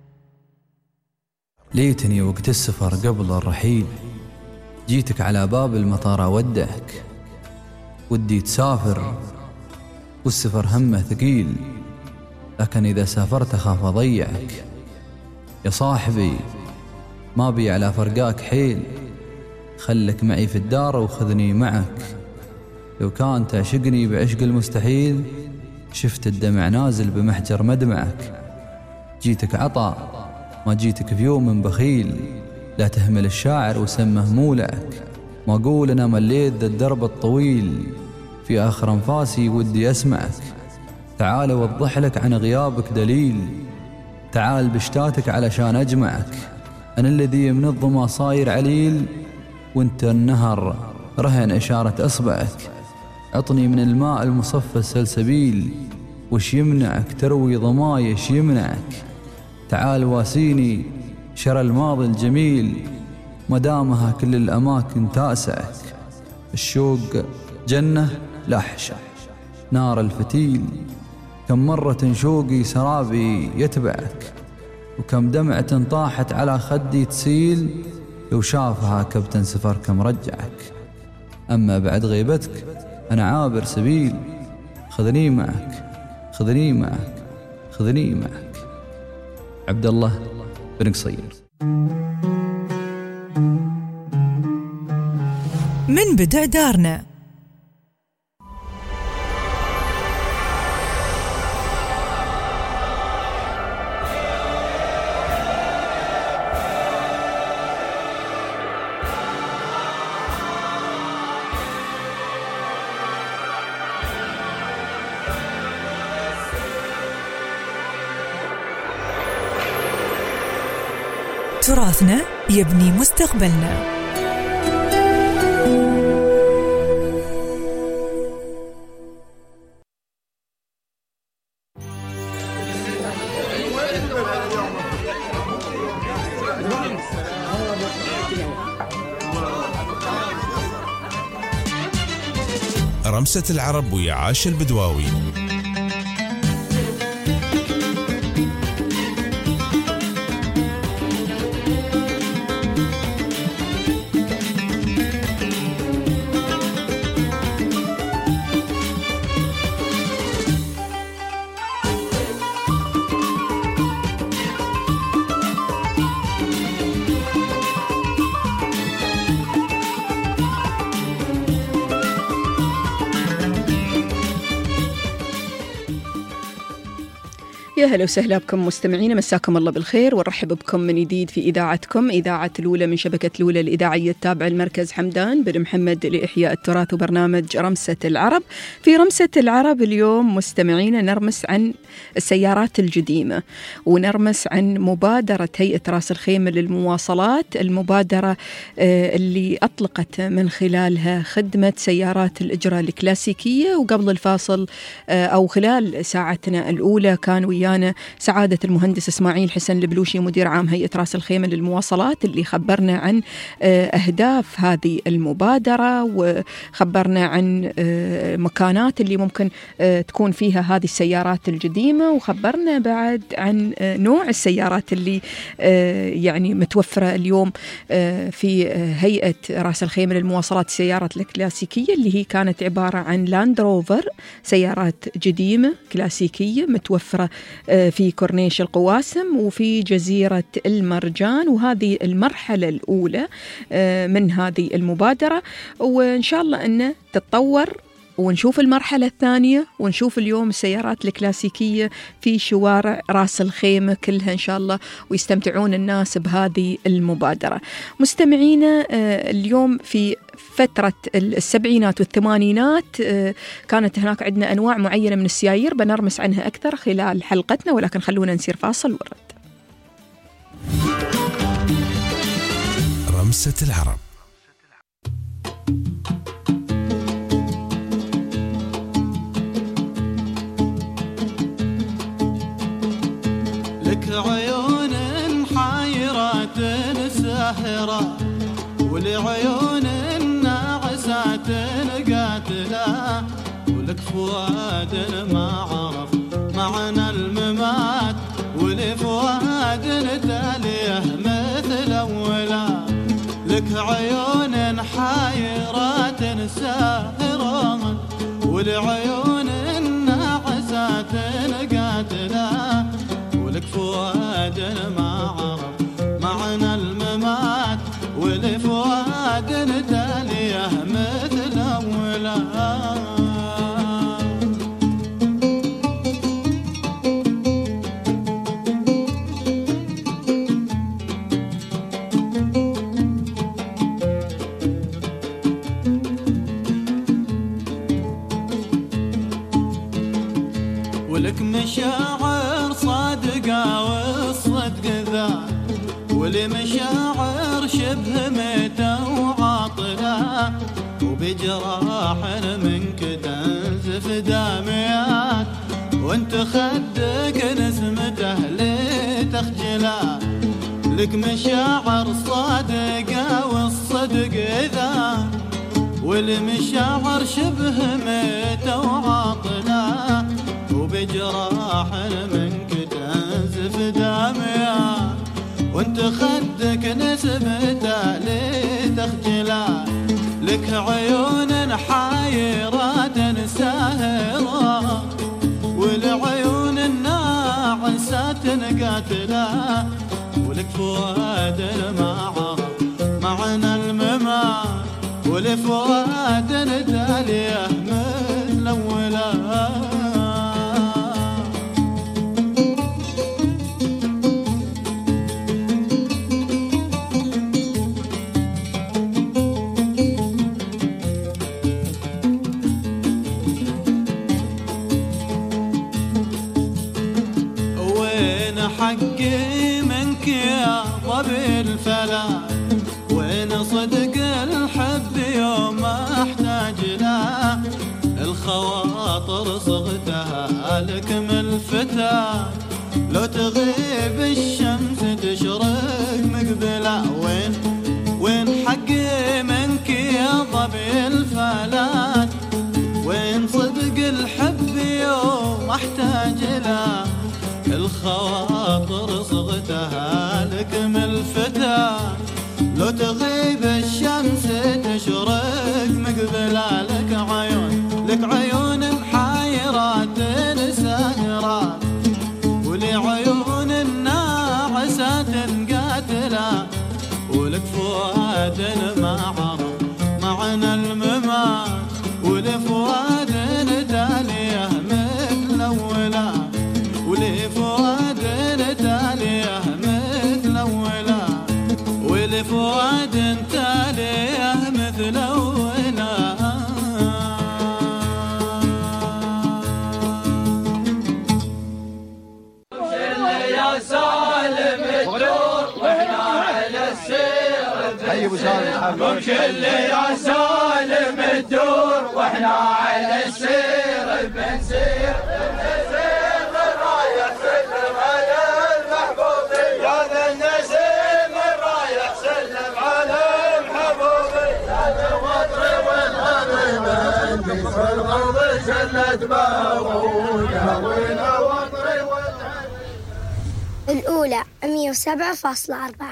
ليتني وقت السفر قبل الرحيل جيتك على باب المطار أودعك ودي تسافر والسفر همه ثقيل لكن إذا سافرت أخاف أضيعك يا صاحبي ما بي على فرقاك حيل خلك معي في الدار وخذني معك لو كان تعشقني بعشق المستحيل شفت الدمع نازل بمحجر مدمعك جيتك عطا ما جيتك في يوم بخيل لا تهمل الشاعر وسمه مولعك ما أقول أنا مليت ذا الدرب الطويل في آخر أنفاسي ودي أسمعك تعال وضح لك عن غيابك دليل تعال بشتاتك علشان أجمعك أنا الذي من الظما صاير عليل وانت النهر رهن إشارة أصبعك عطني من الماء المصفى السلسبيل وش يمنعك تروي ضماي ايش يمنعك تعال واسيني شرى الماضي الجميل مدامها كل الأماكن تاسعك الشوق جنة لحشة نار الفتيل كم مرة شوقي سرابي يتبعك وكم دمعة طاحت على خدي تسيل لو شافها كابتن سفر كم رجعك أما بعد غيبتك أنا عابر سبيل خذني معك خذني معك خذني معك. عبد الله بن قصير. من بدء دارنا. تراثنا يبني مستقبلنا. رمسة العرب ويا عاش البدواوي. يا هلا وسهلا بكم مستمعينا، مساكم الله بالخير ونرحب بكم من جديد في إذاعتكم إذاعة الأولى من شبكة الأولى الإذاعية التابعة لمركز حمدان بن محمد لإحياء التراث وبرنامج رمسة العرب. في رمسة العرب اليوم مستمعينا نرمس عن السيارات القديمة، ونرمس عن مبادرة هيئة راس الخيمة للمواصلات، المبادرة اللي أطلقت من خلالها خدمة سيارات الإجرة الكلاسيكية. وقبل الفاصل أو خلال ساعتنا الأولى كان ويانا سعادة المهندس إسماعيل حسن البلوشي مدير عام هيئة راس الخيمة للمواصلات، اللي خبرنا عن أهداف هذه المبادرة، وخبرنا عن مكانات اللي ممكن تكون فيها هذه السيارات القديمة، وخبرنا بعد عن نوع السيارات اللي يعني متوفرة اليوم في هيئة راس الخيمة للمواصلات. السيارات الكلاسيكية اللي هي كانت عبارة عن لاند روفر، سيارات قديمة كلاسيكية متوفرة في كورنيش القواسم وفي جزيرة المرجان، وهذه المرحلة الأولى من هذه المبادرة، وإن شاء الله أنه تتطور ونشوف المرحلة الثانية، ونشوف اليوم السيارات الكلاسيكية في شوارع راس الخيمة كلها إن شاء الله، ويستمتعون الناس بهذه المبادرة. مستمعينا، اليوم في فترة السبعينات والثمانينات كانت هناك عندنا أنواع معينة من السيايير بنرمس عنها أكثر خلال حلقتنا، ولكن خلونا نسير فاصل ورد. رمسة العرب. لك عيون حايرات ساهرة، ولعيون ناعسات قاتلة، ولك فؤاد ما عرف معنى الممات، ولفؤاد تاليه مثل أولا. لك عيون حايرات ساهرة، ولعيون ناعسات قاتلة، ولك فؤاد ما عرف معنى الممات، ولفؤاد تاليه مثل أولا. ولك مشاعر صادقة والصدق ذا، ولمشاعر شبه ميتة وعاطلة، وبجراح منك تنزف داميات، وانت خدك نسمته لتخجله. لك مشاعر صادقة والصدق ذا، ولمشاعر شبه ميتة وعاطلة، وبجراح منك تنزف داميات، وانت خدك نسبته لتخجله. لك عيون حايرات ساهرة، والعيون الناعسات قاتلة، ولك فؤاد ما عرف معنى الممات، ولفؤاد تاليه مثل أولا. حقي منك يا ضبي الفلا، وين صدق الحب يوم احتاج له، الخواطر صغتها لك من الفتى، لو تغيب الشمس تشرق مقبله. وين حقي منك يا ضبي الفلا، وين صدق الحب يوم احتاج له، الخواطر صغتها لك من الفتى، لو تغيب الشمس تشرق مقبلة. لك عيون محايرات ساهرات، ولعيون الناعسات قاتلة، ولك فؤاد ما عرف معنى الممات، ولفؤاد تاليه مثل أولا، ولفؤاد الدور واحنا على السير بنسير يا سالم الدور واحنا على السير بنسير الرايح سلم على المحبوب يا ذا النسيم الرايح سلم على المحبوب يا ذا الوطر والغريب في الغرب سلت باغونا وين وطر الأولى 107.4.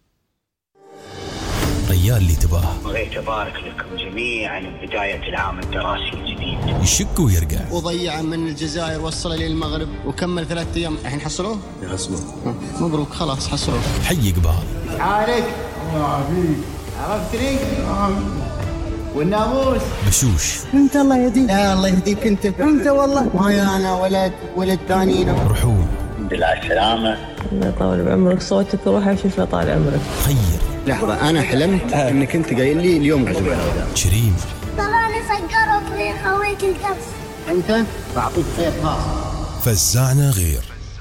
ريال اللي تباه بغيت أبارك لكم جميعا ببداية العام الدراسي الجديد. يشك ويرجع وضيع من الجزائر وصل للمغرب وكمل 3 أيام. الحين حصلوه؟ يحصلوه. مبروك خلاص حصلوه. حي قبال عليك عرفتني؟ والناموس بشوش انت الله يهديك. الله يهديك انت والله. وهاي انا ولد ثاني. رحوم الحمد لله على السلامة. الله يطول بعمرك. صوتك روح اشوف طال عمرك. خير لحظة أنا حلمت إنك أنت قايل لي اليوم عزومة. كريم تراني سكرت لي خويك الكبس. أنت بعطيك خير خاص. فزعنا غير.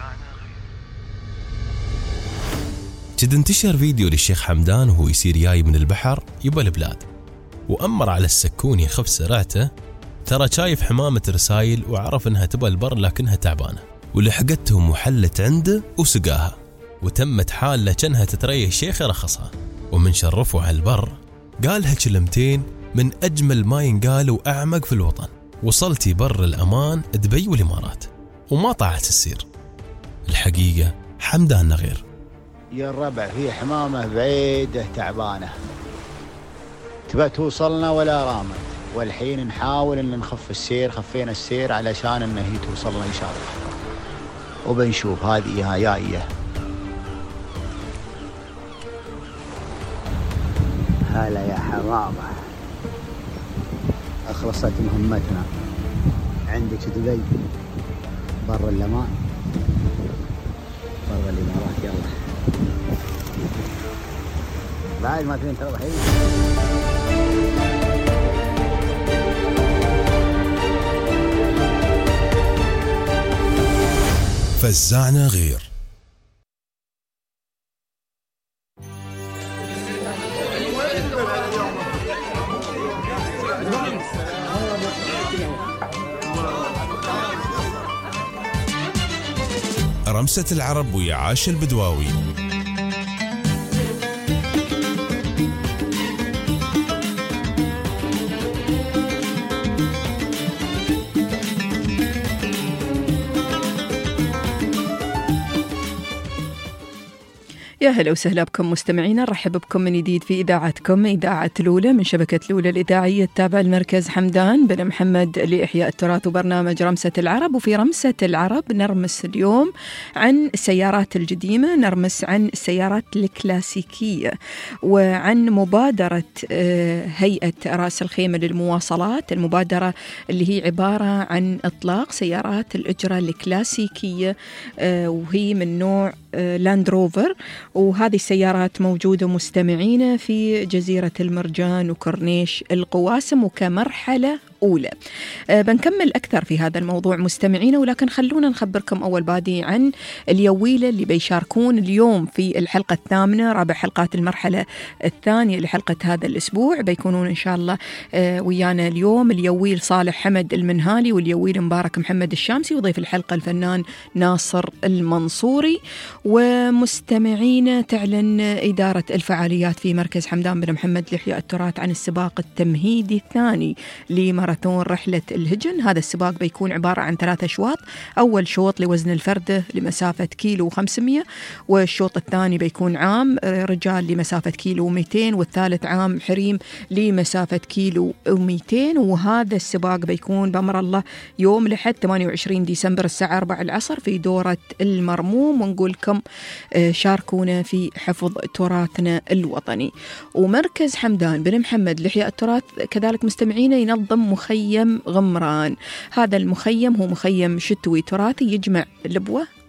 جد انتشر فيديو للشيخ حمدان وهو يسير جاي من البحر يبى البلاد، وأمر على السكون يخف سرعته. ترى شايف حمامة رسايل وعرف انها تبى البر لكنها تعبانة، ولحقتهم وحلت عنده وسقاها، وتمت حالة كأنها تتريح الشيخ رخصها. ومن شرفوا على البر قالها كلمتين من أجمل ما ينقال وأعمق في الوطن: وصلتي بر الأمان دبي والإمارات، وما طاعت السير. الحقيقة حمدان غير. يا الربع في حمامة بعيدة تعبانة تبى توصلنا ولا رامت، والحين نحاول ان نخف السير. خفينا السير علشان انه هي توصلنا ان شاء الله، وبنشوف هذه جاية. هلا يا حمامة، أخلصت مهمتنا. عندك دبي بر الأمان بر الإمارات. يلا بعد ما تبين تروحين. فزعنا غير. رمسة العرب ويا عاش البدواوي. يا هلا وسهلا بكم مستمعينا، نرحب بكم من جديد في إذاعتكم إذاعة لولة من شبكة لولة الإذاعية التابعة لمركز حمدان بن محمد لإحياء التراث وبرنامج رمسة العرب. وفي رمسة العرب نرمس اليوم عن السيارات القديمة، نرمس عن السيارات الكلاسيكية، وعن مبادرة هيئة رأس الخيمة للمواصلات، المبادرة اللي هي عبارة عن إطلاق سيارات الأجرة الكلاسيكية، وهي من نوع لاند روفر. وهذه السيارات موجودة مستمعين في جزيرة المرجان وكورنيش القواسم وكمرحلة أولى. بنكمل أكثر في هذا الموضوع مستمعين، ولكن خلونا نخبركم أول بادي عن اليويلة اللي بيشاركون اليوم في الحلقة 8، رابع حلقات المرحلة الثانية لحلقة هذا الأسبوع. بيكونون إن شاء الله ويانا اليوم اليويل صالح حمد المنهالي واليويل مبارك محمد الشامسي، وضيف الحلقة الفنان ناصر المنصوري. ومستمعين تعلن إدارة الفعاليات في مركز حمدان بن محمد لإحياء التراث عن السباق التمهيدي الثاني لماراثون رحلة الهجن. هذا السباق بيكون عبارة عن 3 أشواط. أول شوط لوزن الفردة لمسافة 1.500 كيلو، والشوط الثاني بيكون عام رجال لمسافة 1.200 كيلو، والثالث عام حريم لمسافة 1.200 كيلو. وهذا السباق بيكون بأمر الله يوم الأحد 28 ديسمبر الساعة 4 العصر في دورة المرموم. ونقول لكم شاركونا في حفظ تراثنا الوطني. ومركز حمدان بن محمد لإحياء التراث كذلك مستمعين ينظم مخيم غمران. هذا المخيم هو مخيم شتوي تراثي يجمع الأبوة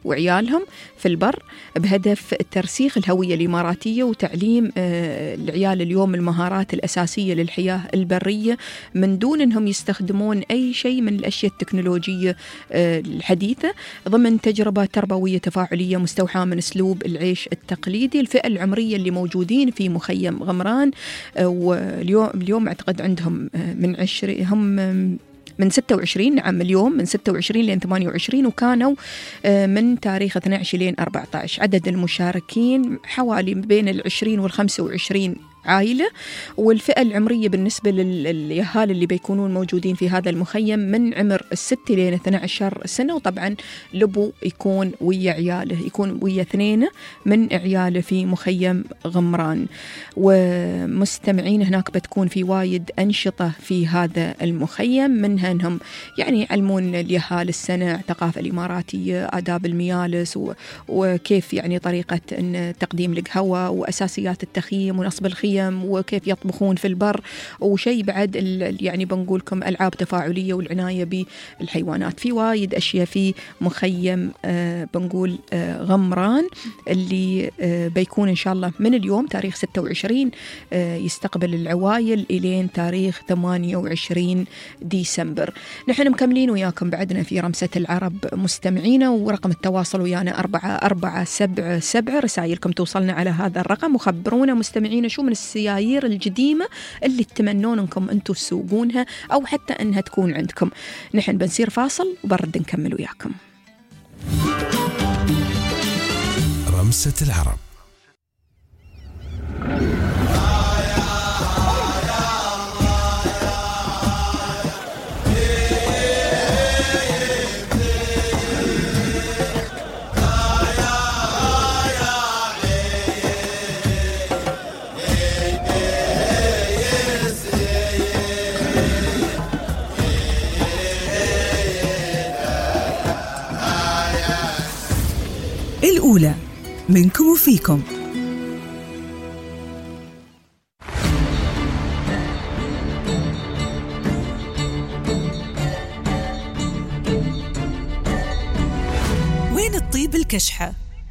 وعيالهم في البر بهدف ترسيخ الهوية الإماراتية وتعليم العيال اليوم المهارات الأساسية للحياة البرية من دون أنهم يستخدمون أي شيء من الأشياء التكنولوجية الحديثة، ضمن تجربة تربوية تفاعلية مستوحاة من أسلوب العيش التقليدي. الفئة العمرية اللي موجودين في مخيم غمران واليوم أعتقد عندهم من 20 هم من 26 نعم اليوم من 26 لين 28 وكانوا من تاريخ 12 لين 14. عدد المشاركين حوالي بين 20 وال25 عائلة، والفئة العمرية بالنسبة لليهال اللي بيكونون موجودين في هذا المخيم من عمر 6 لين 12 سنة، وطبعا لبو يكون ويا عياله، يكون ويا 2 من عياله في مخيم غمران. ومستمعين هناك بتكون في وايد أنشطة في هذا المخيم، منها أنهم يعني يعلمون اليهال السنة الثقافة الإماراتية، آداب الميالس وكيف يعني طريقة تقديم القهوة وأساسيات التخييم ونصب الخيم وكيف يطبخون في البر، وشيء بعد يعني بنقولكم ألعاب تفاعلية والعناية بالحيوانات. في وايد أشياء في مخيم بنقول غمران اللي بيكون إن شاء الله من اليوم تاريخ 26 يستقبل العوائل إلين تاريخ 28 ديسمبر. نحن مكملين وياكم بعدنا في رمسة العرب مستمعينا، ورقم التواصل ويانا 4477. رسائلكم توصلنا على هذا الرقم، وخبرونا مستمعينا شو من السيايير القديمة اللي تتمنون انكم انتم تسوقونها او حتى انها تكون عندكم. نحن بنصير فاصل وبرد نكمل وياكم. رمسة العرب. الأولى منكم وفيكم. وين الطيب الكشحة؟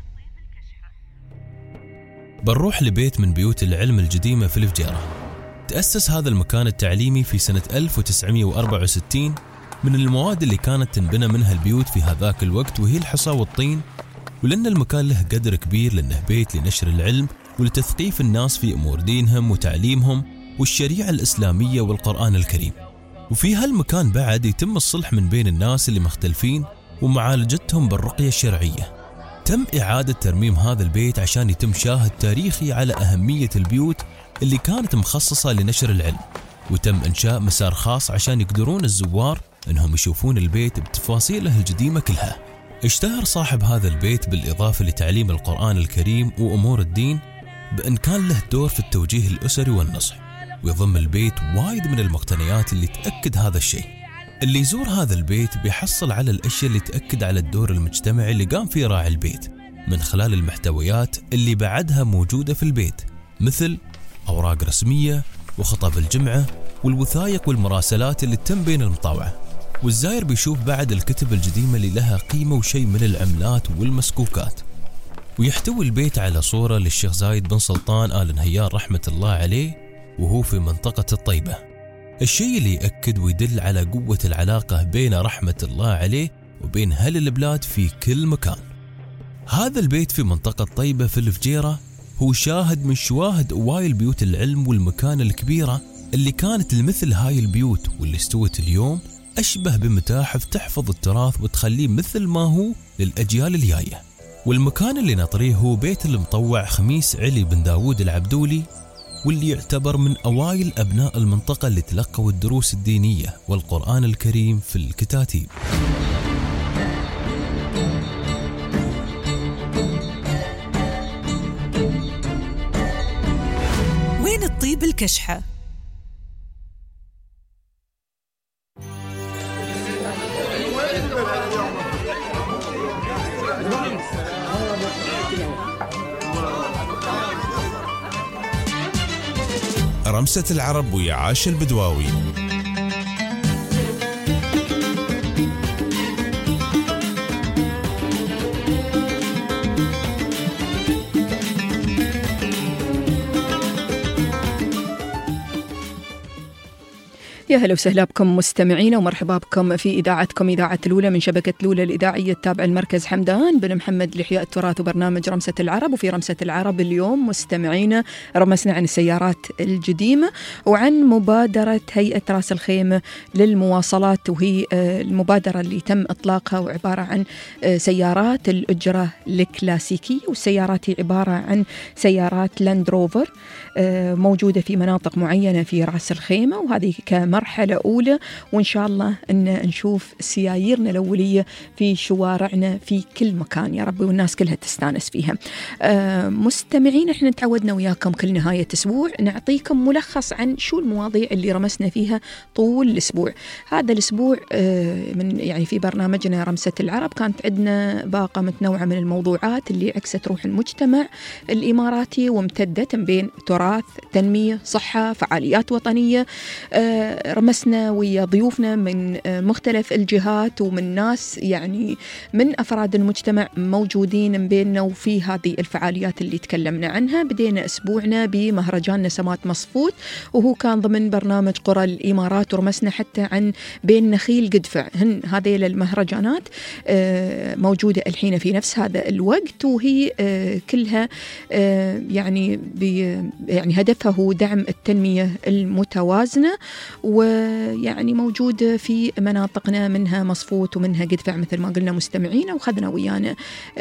بنروح لبيت من بيوت العلم القديمة في الفجيرة. تأسس هذا المكان التعليمي في سنة 1964 من المواد اللي كانت تنبنى منها البيوت في هذاك الوقت وهي الحصى والطين، ولأن المكان له قدر كبير لأنه بيت لنشر العلم ولتثقيف الناس في أمور دينهم وتعليمهم والشريعة الإسلامية والقرآن الكريم. وفي هالمكان بعد يتم الصلح من بين الناس اللي مختلفين ومعالجتهم بالرقية الشرعية. تم إعادة ترميم هذا البيت عشان يتم شاهد تاريخي على أهمية البيوت اللي كانت مخصصة لنشر العلم، وتم إنشاء مسار خاص عشان يقدرون الزوار أنهم يشوفون البيت بتفاصيله القديمة كلها. اشتهر صاحب هذا البيت بالإضافة لتعليم القرآن الكريم وأمور الدين بأن كان له دور في التوجيه الأسري والنصح، ويضم البيت وايد من المقتنيات اللي تأكد هذا الشيء. اللي يزور هذا البيت بيحصل على الأشياء اللي تأكد على الدور المجتمعي اللي قام فيه راعي البيت من خلال المحتويات اللي بعدها موجودة في البيت، مثل أوراق رسمية وخطب الجمعة والوثائق والمراسلات اللي تم بين المطاوعة. والزاير بيشوف بعد الكتب القديمة اللي لها قيمة وشيء من العملات والمسكوكات. ويحتوي البيت على صورة للشيخ زايد بن سلطان آل نهيان رحمة الله عليه وهو في منطقة الطيبة، الشيء اللي يأكد ويدل على قوة العلاقة بين رحمة الله عليه وبين أهل البلاد في كل مكان. هذا البيت في منطقة طيبة في الفجيرة هو شاهد من شواهد أوائل بيوت العلم والمكان الكبيرة اللي كانت لمثل هاي البيوت، واللي استوت اليوم أشبه بمتاحف تحفظ التراث وتخليه مثل ما هو للأجيال الجاية. والمكان اللي نطريه هو بيت المطوع خميس علي بن داود العبدولي، واللي يعتبر من أوائل أبناء المنطقة اللي تلقوا الدروس الدينية والقرآن الكريم في الكتاتيب. وين الطيب الكشحة؟ رمسة العرب ويا عاش البدواوي. يا هلا وسهلا بكم مستمعين ومرحبا بكم في إذاعتكم إذاعة الأولى من شبكة الأولى الإذاعية التابعة المركز حمدان بن محمد لإحياء التراث وبرنامج رمسة العرب. وفي رمسة العرب اليوم مستمعين رمسنا عن السيارات القديمة وعن مبادرة هيئة راس الخيمة للمواصلات، وهي المبادرة اللي تم إطلاقها وعبارة عن سيارات الأجرة الكلاسيكية، والسيارات هي عبارة عن سيارات لاند روفر موجودة في مناطق معينة في راس الخيمة، وهذه كمرحلة أولى، وإن شاء الله أن نشوف سياييرنا الأولية في شوارعنا في كل مكان يا ربي، والناس كلها تستانس فيها. مستمعين، احنا تعودنا وياكم كل نهاية أسبوع نعطيكم ملخص عن شو المواضيع اللي رمسنا فيها طول الأسبوع. هذا الأسبوع من يعني في برنامجنا رمسة العرب كانت عندنا باقة متنوعة من الموضوعات اللي عكست روح المجتمع الإماراتي وامتدت بين تراث، تنمية، صحة، فعاليات وطنية. رمسنا ويا ضيوفنا من مختلف الجهات ومن ناس يعني من أفراد المجتمع موجودين بيننا وفي هذه الفعاليات اللي تكلمنا عنها. بدينا أسبوعنا بمهرجان نسمات مصفوت، وهو كان ضمن برنامج قرى الإمارات، ورمسنا حتى عن بين نخيل قدفع. هذه المهرجانات موجودة الحين في نفس هذا الوقت، وهي كلها يعني هدفها هو دعم التنمية المتوازنة، ويعني موجودة في مناطقنا منها مصفوت ومنها قدفع مثل ما قلنا مستمعينا. وخذنا ويانا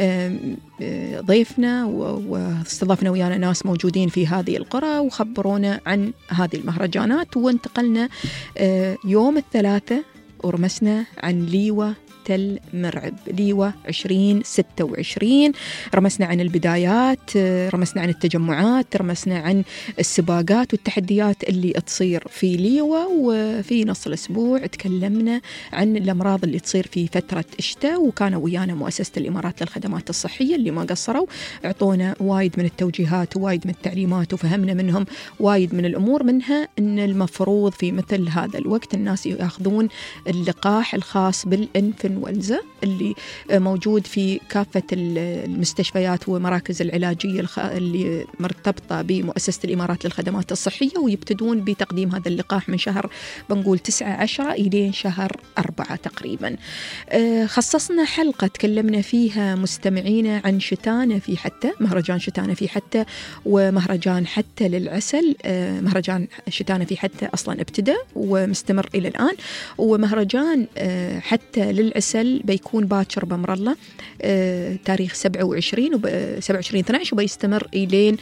ضيفنا واستضفنا ويانا ناس موجودين في هذه القرى وخبرونا عن هذه المهرجانات. وانتقلنا يوم الثلاثاء ورمسنا عن ليوة تل مرعب، ليوة 2026. رمسنا عن البدايات، رمسنا عن التجمعات، رمسنا عن السباقات والتحديات اللي تصير في ليوة. وفي نص الأسبوع تكلمنا عن الأمراض اللي تصير في فترة الشتاء، وكان ويانا مؤسسة الإمارات للخدمات الصحية اللي ما قصروا، اعطونا وايد من التوجيهات ووايد من التعليمات، وفهمنا منهم وايد من الأمور، منها أن المفروض في مثل هذا الوقت الناس يأخذون اللقاح الخاص بالإنفلونزا اللي موجود في كافة المستشفيات ومراكز العلاجية اللي مرتبطة بمؤسسة الإمارات للخدمات الصحية، ويبتدون بتقديم هذا اللقاح من شهر بنقول 9-10 إلى شهر 4 تقريبا. خصصنا حلقة تكلمنا فيها مستمعينا عن شتانة في حتى، مهرجان شتانة في حتى ومهرجان حتى للعسل. مهرجان شتانة في حتى أصلا ابتدى ومستمر إلى الآن، ومهرجان حتى للعسل بيكون باكر بأمر الله تاريخ 27/12 وبيستمر إلين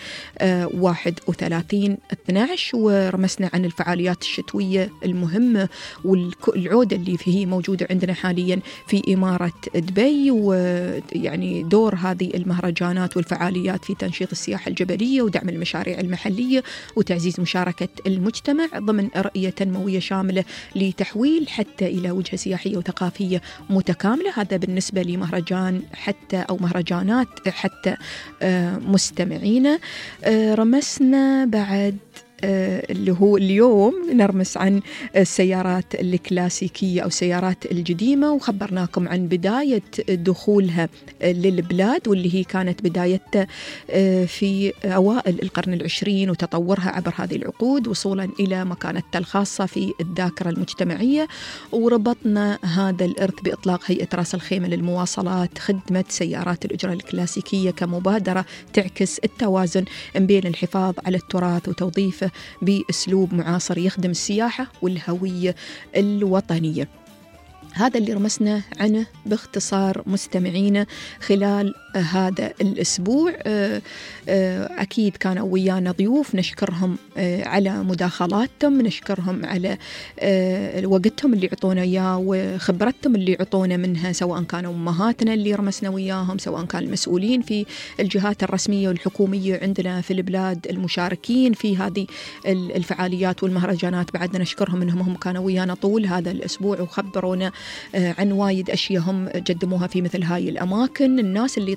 31/12. ورمسنا عن الفعاليات الشتوية المهمة والعودة اللي فيه موجودة عندنا حاليا في إمارة دبي، ويعني دور هذه المهرجانات والفعاليات في تنشيط السياحة الجبلية ودعم المشاريع المحلية وتعزيز مشاركة المجتمع ضمن رؤية تنموية شاملة لتحويل حتى إلى وجهة سياحية وثقافية متكاملة. هذا بالنسبة لمهرجان حتى أو مهرجانات حتى مستمعين. رمسنا بعد اللي هو اليوم نرمس عن السيارات الكلاسيكية أو السيارات القديمة، وخبرناكم عن بداية دخولها للبلاد، واللي هي كانت بدايتها في أوائل القرن العشرين وتطورها عبر هذه العقود وصولا إلى مكانتها الخاصة في الذاكرة المجتمعية. وربطنا هذا الإرث بإطلاق هيئة راس الخيمة للمواصلات خدمة سيارات الأجرة الكلاسيكية كمبادرة تعكس التوازن بين الحفاظ على التراث وتوظيفه بأسلوب معاصر يخدم السياحة والهوية الوطنية. هذا اللي رمسنا عنه باختصار مستمعينا خلال هذا الأسبوع. أكيد كانوا ويانا ضيوف نشكرهم على مداخلاتهم، نشكرهم على وقتهم اللي عطونا إياه وخبرتهم اللي عطونا منها، سواء كانوا أمهاتنا اللي رمسنا وياهم، سواء كان المسؤولين في الجهات الرسمية والحكومية عندنا في البلاد المشاركين في هذه الفعاليات والمهرجانات. بعدنا نشكرهم أنهم هم كانوا ويانا طول هذا الأسبوع وخبرونا عن وايد أشياء هم قدموها في مثل هاي الأماكن. الناس اللي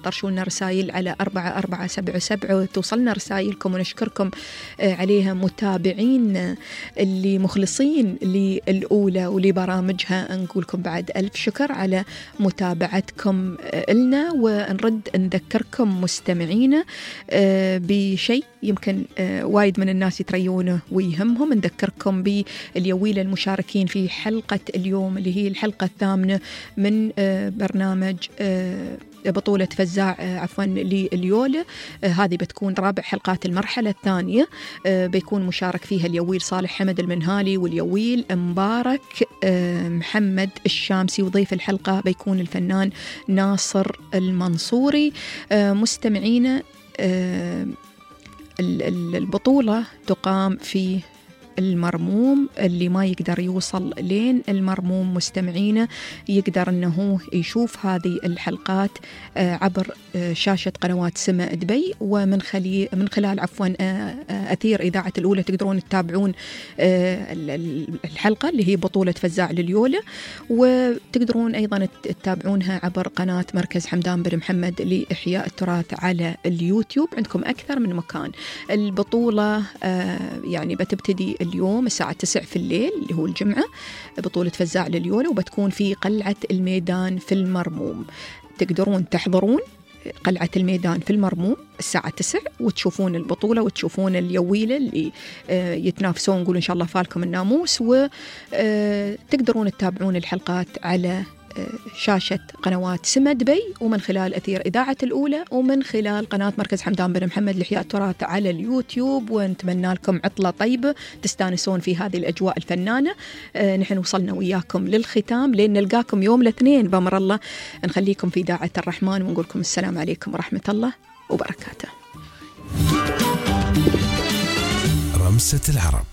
يطرشوا لنا رسائل على 4477 توصلنا رسائلكم ونشكركم عليها. متابعين اللي مخلصين للأولى ولبرامجها نقولكم بعد ألف شكر على متابعتكم لنا، ونرد نذكركم مستمعينا بشيء يمكن وايد من الناس يتريونه ويهمهم. نذكركم باليويل المشاركين في حلقة اليوم اللي هي الحلقة الثامنة من برنامج بطولة فزاع لليولة. هذه بتكون رابع حلقات المرحلة الثانية، بيكون مشارك فيها اليويل صالح حمد المنهالي واليويل مبارك محمد الشامسي، وضيف الحلقة بيكون الفنان ناصر المنصوري. مستمعينا البطولة تقام في المرموم، اللي ما يقدر يوصل لين المرموم مستمعينا يقدر أنه يشوف هذه الحلقات عبر شاشة قنوات سما دبي، ومن خلال أثير إذاعة الأولى تقدرون تتابعون الحلقة اللي هي بطولة فزاع لليولة، وتقدرون أيضا تتابعونها عبر قناة مركز حمدان بن محمد لإحياء التراث على اليوتيوب. عندكم أكثر من مكان. البطولة يعني بتبتدي اليوم الساعة 9 في الليل اللي هو الجمعة، بطولة فزاع لليولة، وبتكون في قلعة الميدان في المرموم. تقدرون تحضرون قلعة الميدان في المرموم الساعة 9 وتشوفون البطولة وتشوفون اليويلة اللي يتنافسون، نقول إن شاء الله فالكم الناموس، وتقدرون تتابعون الحلقات على شاشة قنوات سما دبي، ومن خلال أثير إذاعة الأولى، ومن خلال قناة مركز حمدان بن محمد لإحياء التراث على اليوتيوب. ونتمنى لكم عطلة طيبة تستانسون في هذه الأجواء الفنانة. نحن وصلنا وياكم للختام، لين نلقاكم يوم الاثنين بأمر الله. نخليكم في داعة الرحمن ونقولكم السلام عليكم ورحمة الله وبركاته. رمسة العرب.